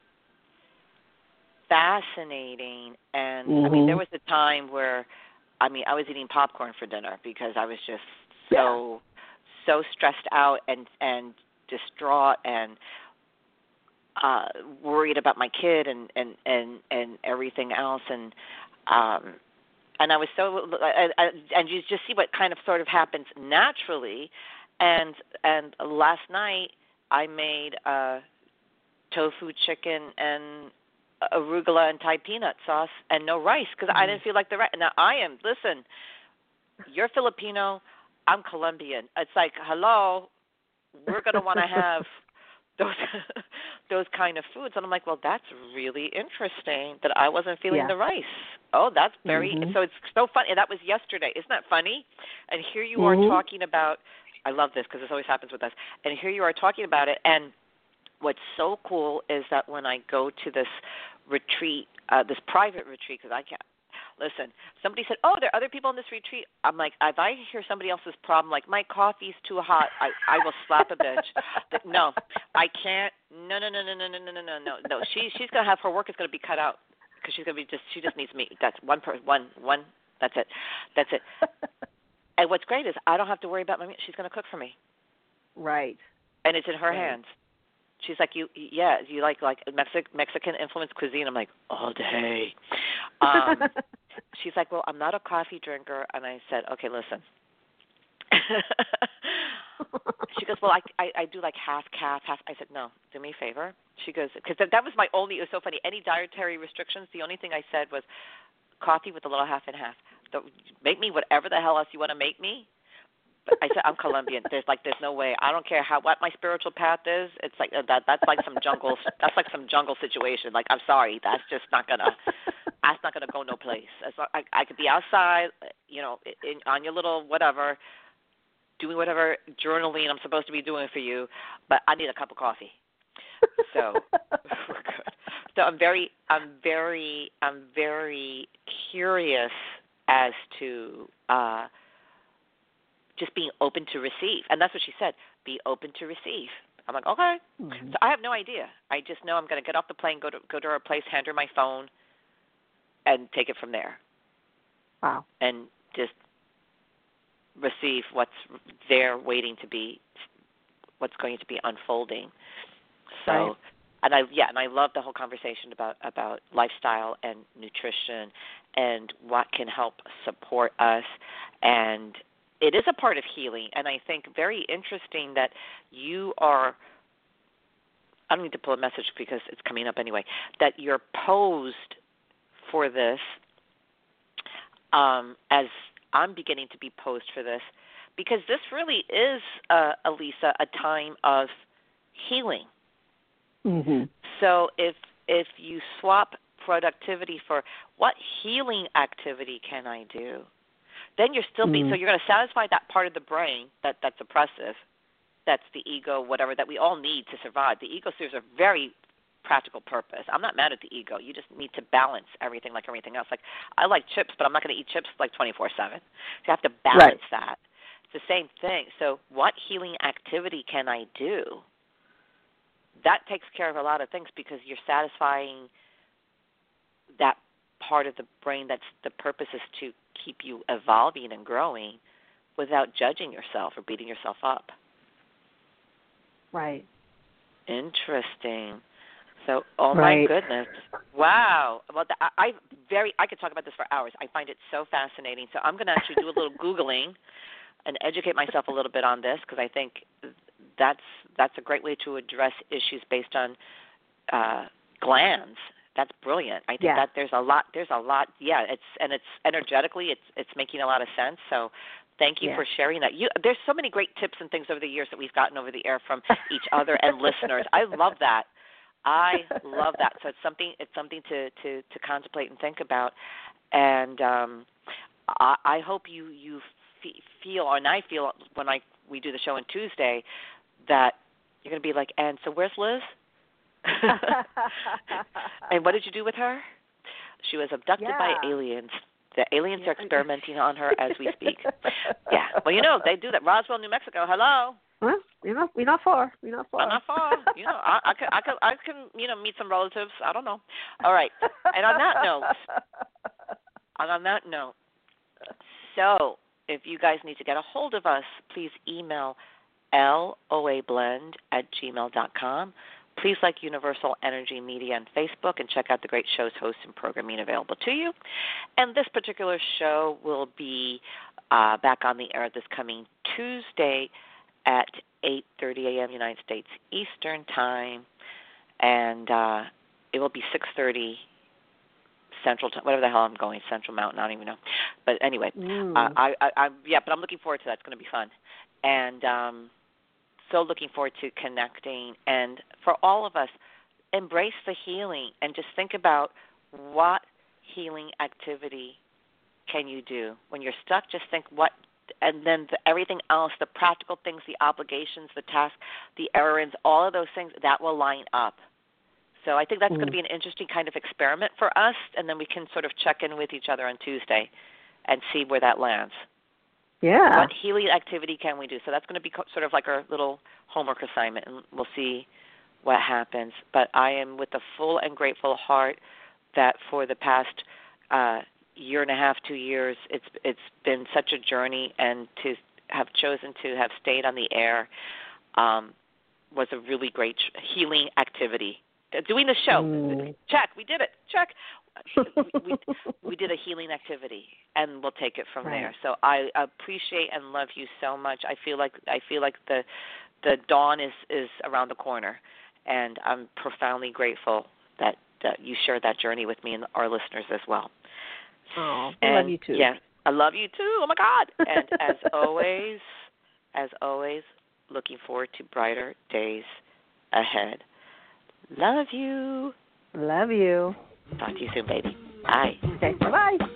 fascinating. And mm-hmm. I mean, there was a time where, I mean, I was eating popcorn for dinner because I was just so yeah. so stressed out and and distraught and uh, worried about my kid and, and, and, and everything else. And um, and I was so I, I, and you just see what kind of sort of happens naturally. And and last night I made uh, tofu chicken and arugula and Thai peanut sauce and no rice because mm. I didn't feel like the rice. Now I am, listen, you're Filipino, I'm Colombian. It's like, hello, we're going to want to have those those kind of foods. And I'm like, well, that's really interesting that I wasn't feeling yeah. the rice. Oh, that's very, mm-hmm. so it's so funny. That was yesterday. Isn't that funny? And here you mm-hmm. are talking about, I love this because this always happens with us. And here you are talking about it. And what's so cool is that when I go to this retreat, uh, this private retreat, because I can't, listen, somebody said, oh, there are other people in this retreat. I'm like, if I hear somebody else's problem, like my coffee's too hot, I, I will slap a bitch. No, I can't. No, no, no, no, no, no, no, no, no, no. no. She, she's going to have, her work is going to be cut out because she's going to be just, she just needs me. That's one, per, one, one, that's it. That's it. And what's great is I don't have to worry about my meal. She's going to cook for me. Right. And it's in her right. hands. She's like, you, yeah, you like like Mexic, Mexican influenced cuisine. I'm like, all day. Um, she's like, well, I'm not a coffee drinker, and I said, okay, listen. She goes, well, I, I I do like half calf, half. I said, no, do me a favor. She goes, because that, that was my only. It was so funny. Any dietary restrictions? The only thing I said was coffee with a little half and half. The, make me whatever the hell else you want to make me. But I said, I'm Colombian. There's like, there's no way. I don't care how what my spiritual path is. It's like uh, that. That's like some jungle. That's like some jungle situation. Like, I'm sorry, that's just not gonna. That's not gonna go no place. As long, I, I could be outside, you know, in, on your little whatever, doing whatever journaling I'm supposed to be doing for you. But I need a cup of coffee. So we're good. So I'm very, I'm very, I'm very curious as to. Uh, just being open to receive. And that's what she said, be open to receive. I'm like, okay. Mm-hmm. So I have no idea. I just know I'm going to get off the plane, go to go to her place, hand her my phone, and take it from there. Wow. And just receive what's there waiting to be, what's going to be unfolding. So, right. and I, yeah, and I love the whole conversation about, about lifestyle and nutrition and what can help support us. And it is a part of healing, and I think very interesting that you are, I don't need to pull a message because it's coming up anyway, that you're posed for this um, as I'm beginning to be posed for this, because this really is, uh, Elisa, a time of healing. Mm-hmm. So if if you swap productivity for what healing activity can I do, then you're still being, mm. so you're going to satisfy that part of the brain that, that's oppressive, that's the ego, whatever, that we all need to survive. The ego serves a very practical purpose. I'm not mad at the ego. You just need to balance everything like everything else. Like, I like chips, but I'm not going to eat chips like twenty-four seven. So you have to balance right. that. It's the same thing. So what healing activity can I do? That takes care of a lot of things because you're satisfying that part of the brain that's the purpose is to keep you evolving and growing without judging yourself or beating yourself up. Right. Interesting. So, oh right. my goodness, wow. Well, I, I very I could talk about this for hours. I find it so fascinating. So I'm going to actually do a little Googling and educate myself a little bit on this because I think that's that's a great way to address issues based on uh, glands. That's brilliant. I think yeah. that there's a lot. There's a lot. Yeah, it's and it's energetically, it's it's making a lot of sense. So, thank you yeah. for sharing that. You, there's so many great tips and things over the years that we've gotten over the air from each other and listeners. I love that. I love that. So it's something. It's something to to, to contemplate and think about. And um, I, I hope you you f- feel, and I feel when I we do the show on Tuesday, that You're going to be like, and so where's Liz? And what did you do with her? She was abducted yeah. by aliens. The aliens yeah. are experimenting on her as we speak. Yeah. Well, you know, they do that. Roswell, New Mexico. Hello. Well, you're not, you're not far. You're not far. I'm not far. You know, I, I can, I can, I can, you know, meet some relatives. I don't know. All right. And on that note, and on that note, so if you guys need to get a hold of us, please email loablend at gmail dot com. Please like Universal Energy Media on Facebook and check out the great shows, hosts, and programming available to you. And this particular show will be uh, back on the air this coming Tuesday at eight thirty a.m. United States Eastern Time, and uh, it will be six thirty Central Time, whatever the hell I'm going, Central Mountain, I don't even know. But anyway, mm. uh, I, I, I, yeah, but I'm looking forward to that. It's going to be fun. And um, so looking forward to connecting. And for all of us, embrace the healing and just think about what healing activity can you do. When you're stuck, just think what, and then the, everything else, the practical things, the obligations, the tasks, the errands, all of those things, that will line up. So I think that's mm. going to be an interesting kind of experiment for us, and then we can sort of check in with each other on Tuesday and see where that lands. Yeah. What healing activity can we do? So that's going to be sort of like our little homework assignment, and we'll see what happens. But I am with a full and grateful heart that for the past uh, year and a half, two years, it's it's been such a journey, and to have chosen to have stayed on the air um, was a really great healing activity. Doing the show, mm. check, we did it, check. we, we, we did a healing activity, and we'll take it from right. there. So I appreciate and love you so much. I feel like I feel like the the dawn is, is around the corner, and I'm profoundly grateful that, that you shared that journey with me and our listeners as well. Oh, I and, love you too. Yeah, I love you too. Oh my God! And as always, as always, looking forward to brighter days ahead. Love you. Love you. Talk to you soon, baby. Bye. Okay, bye-bye.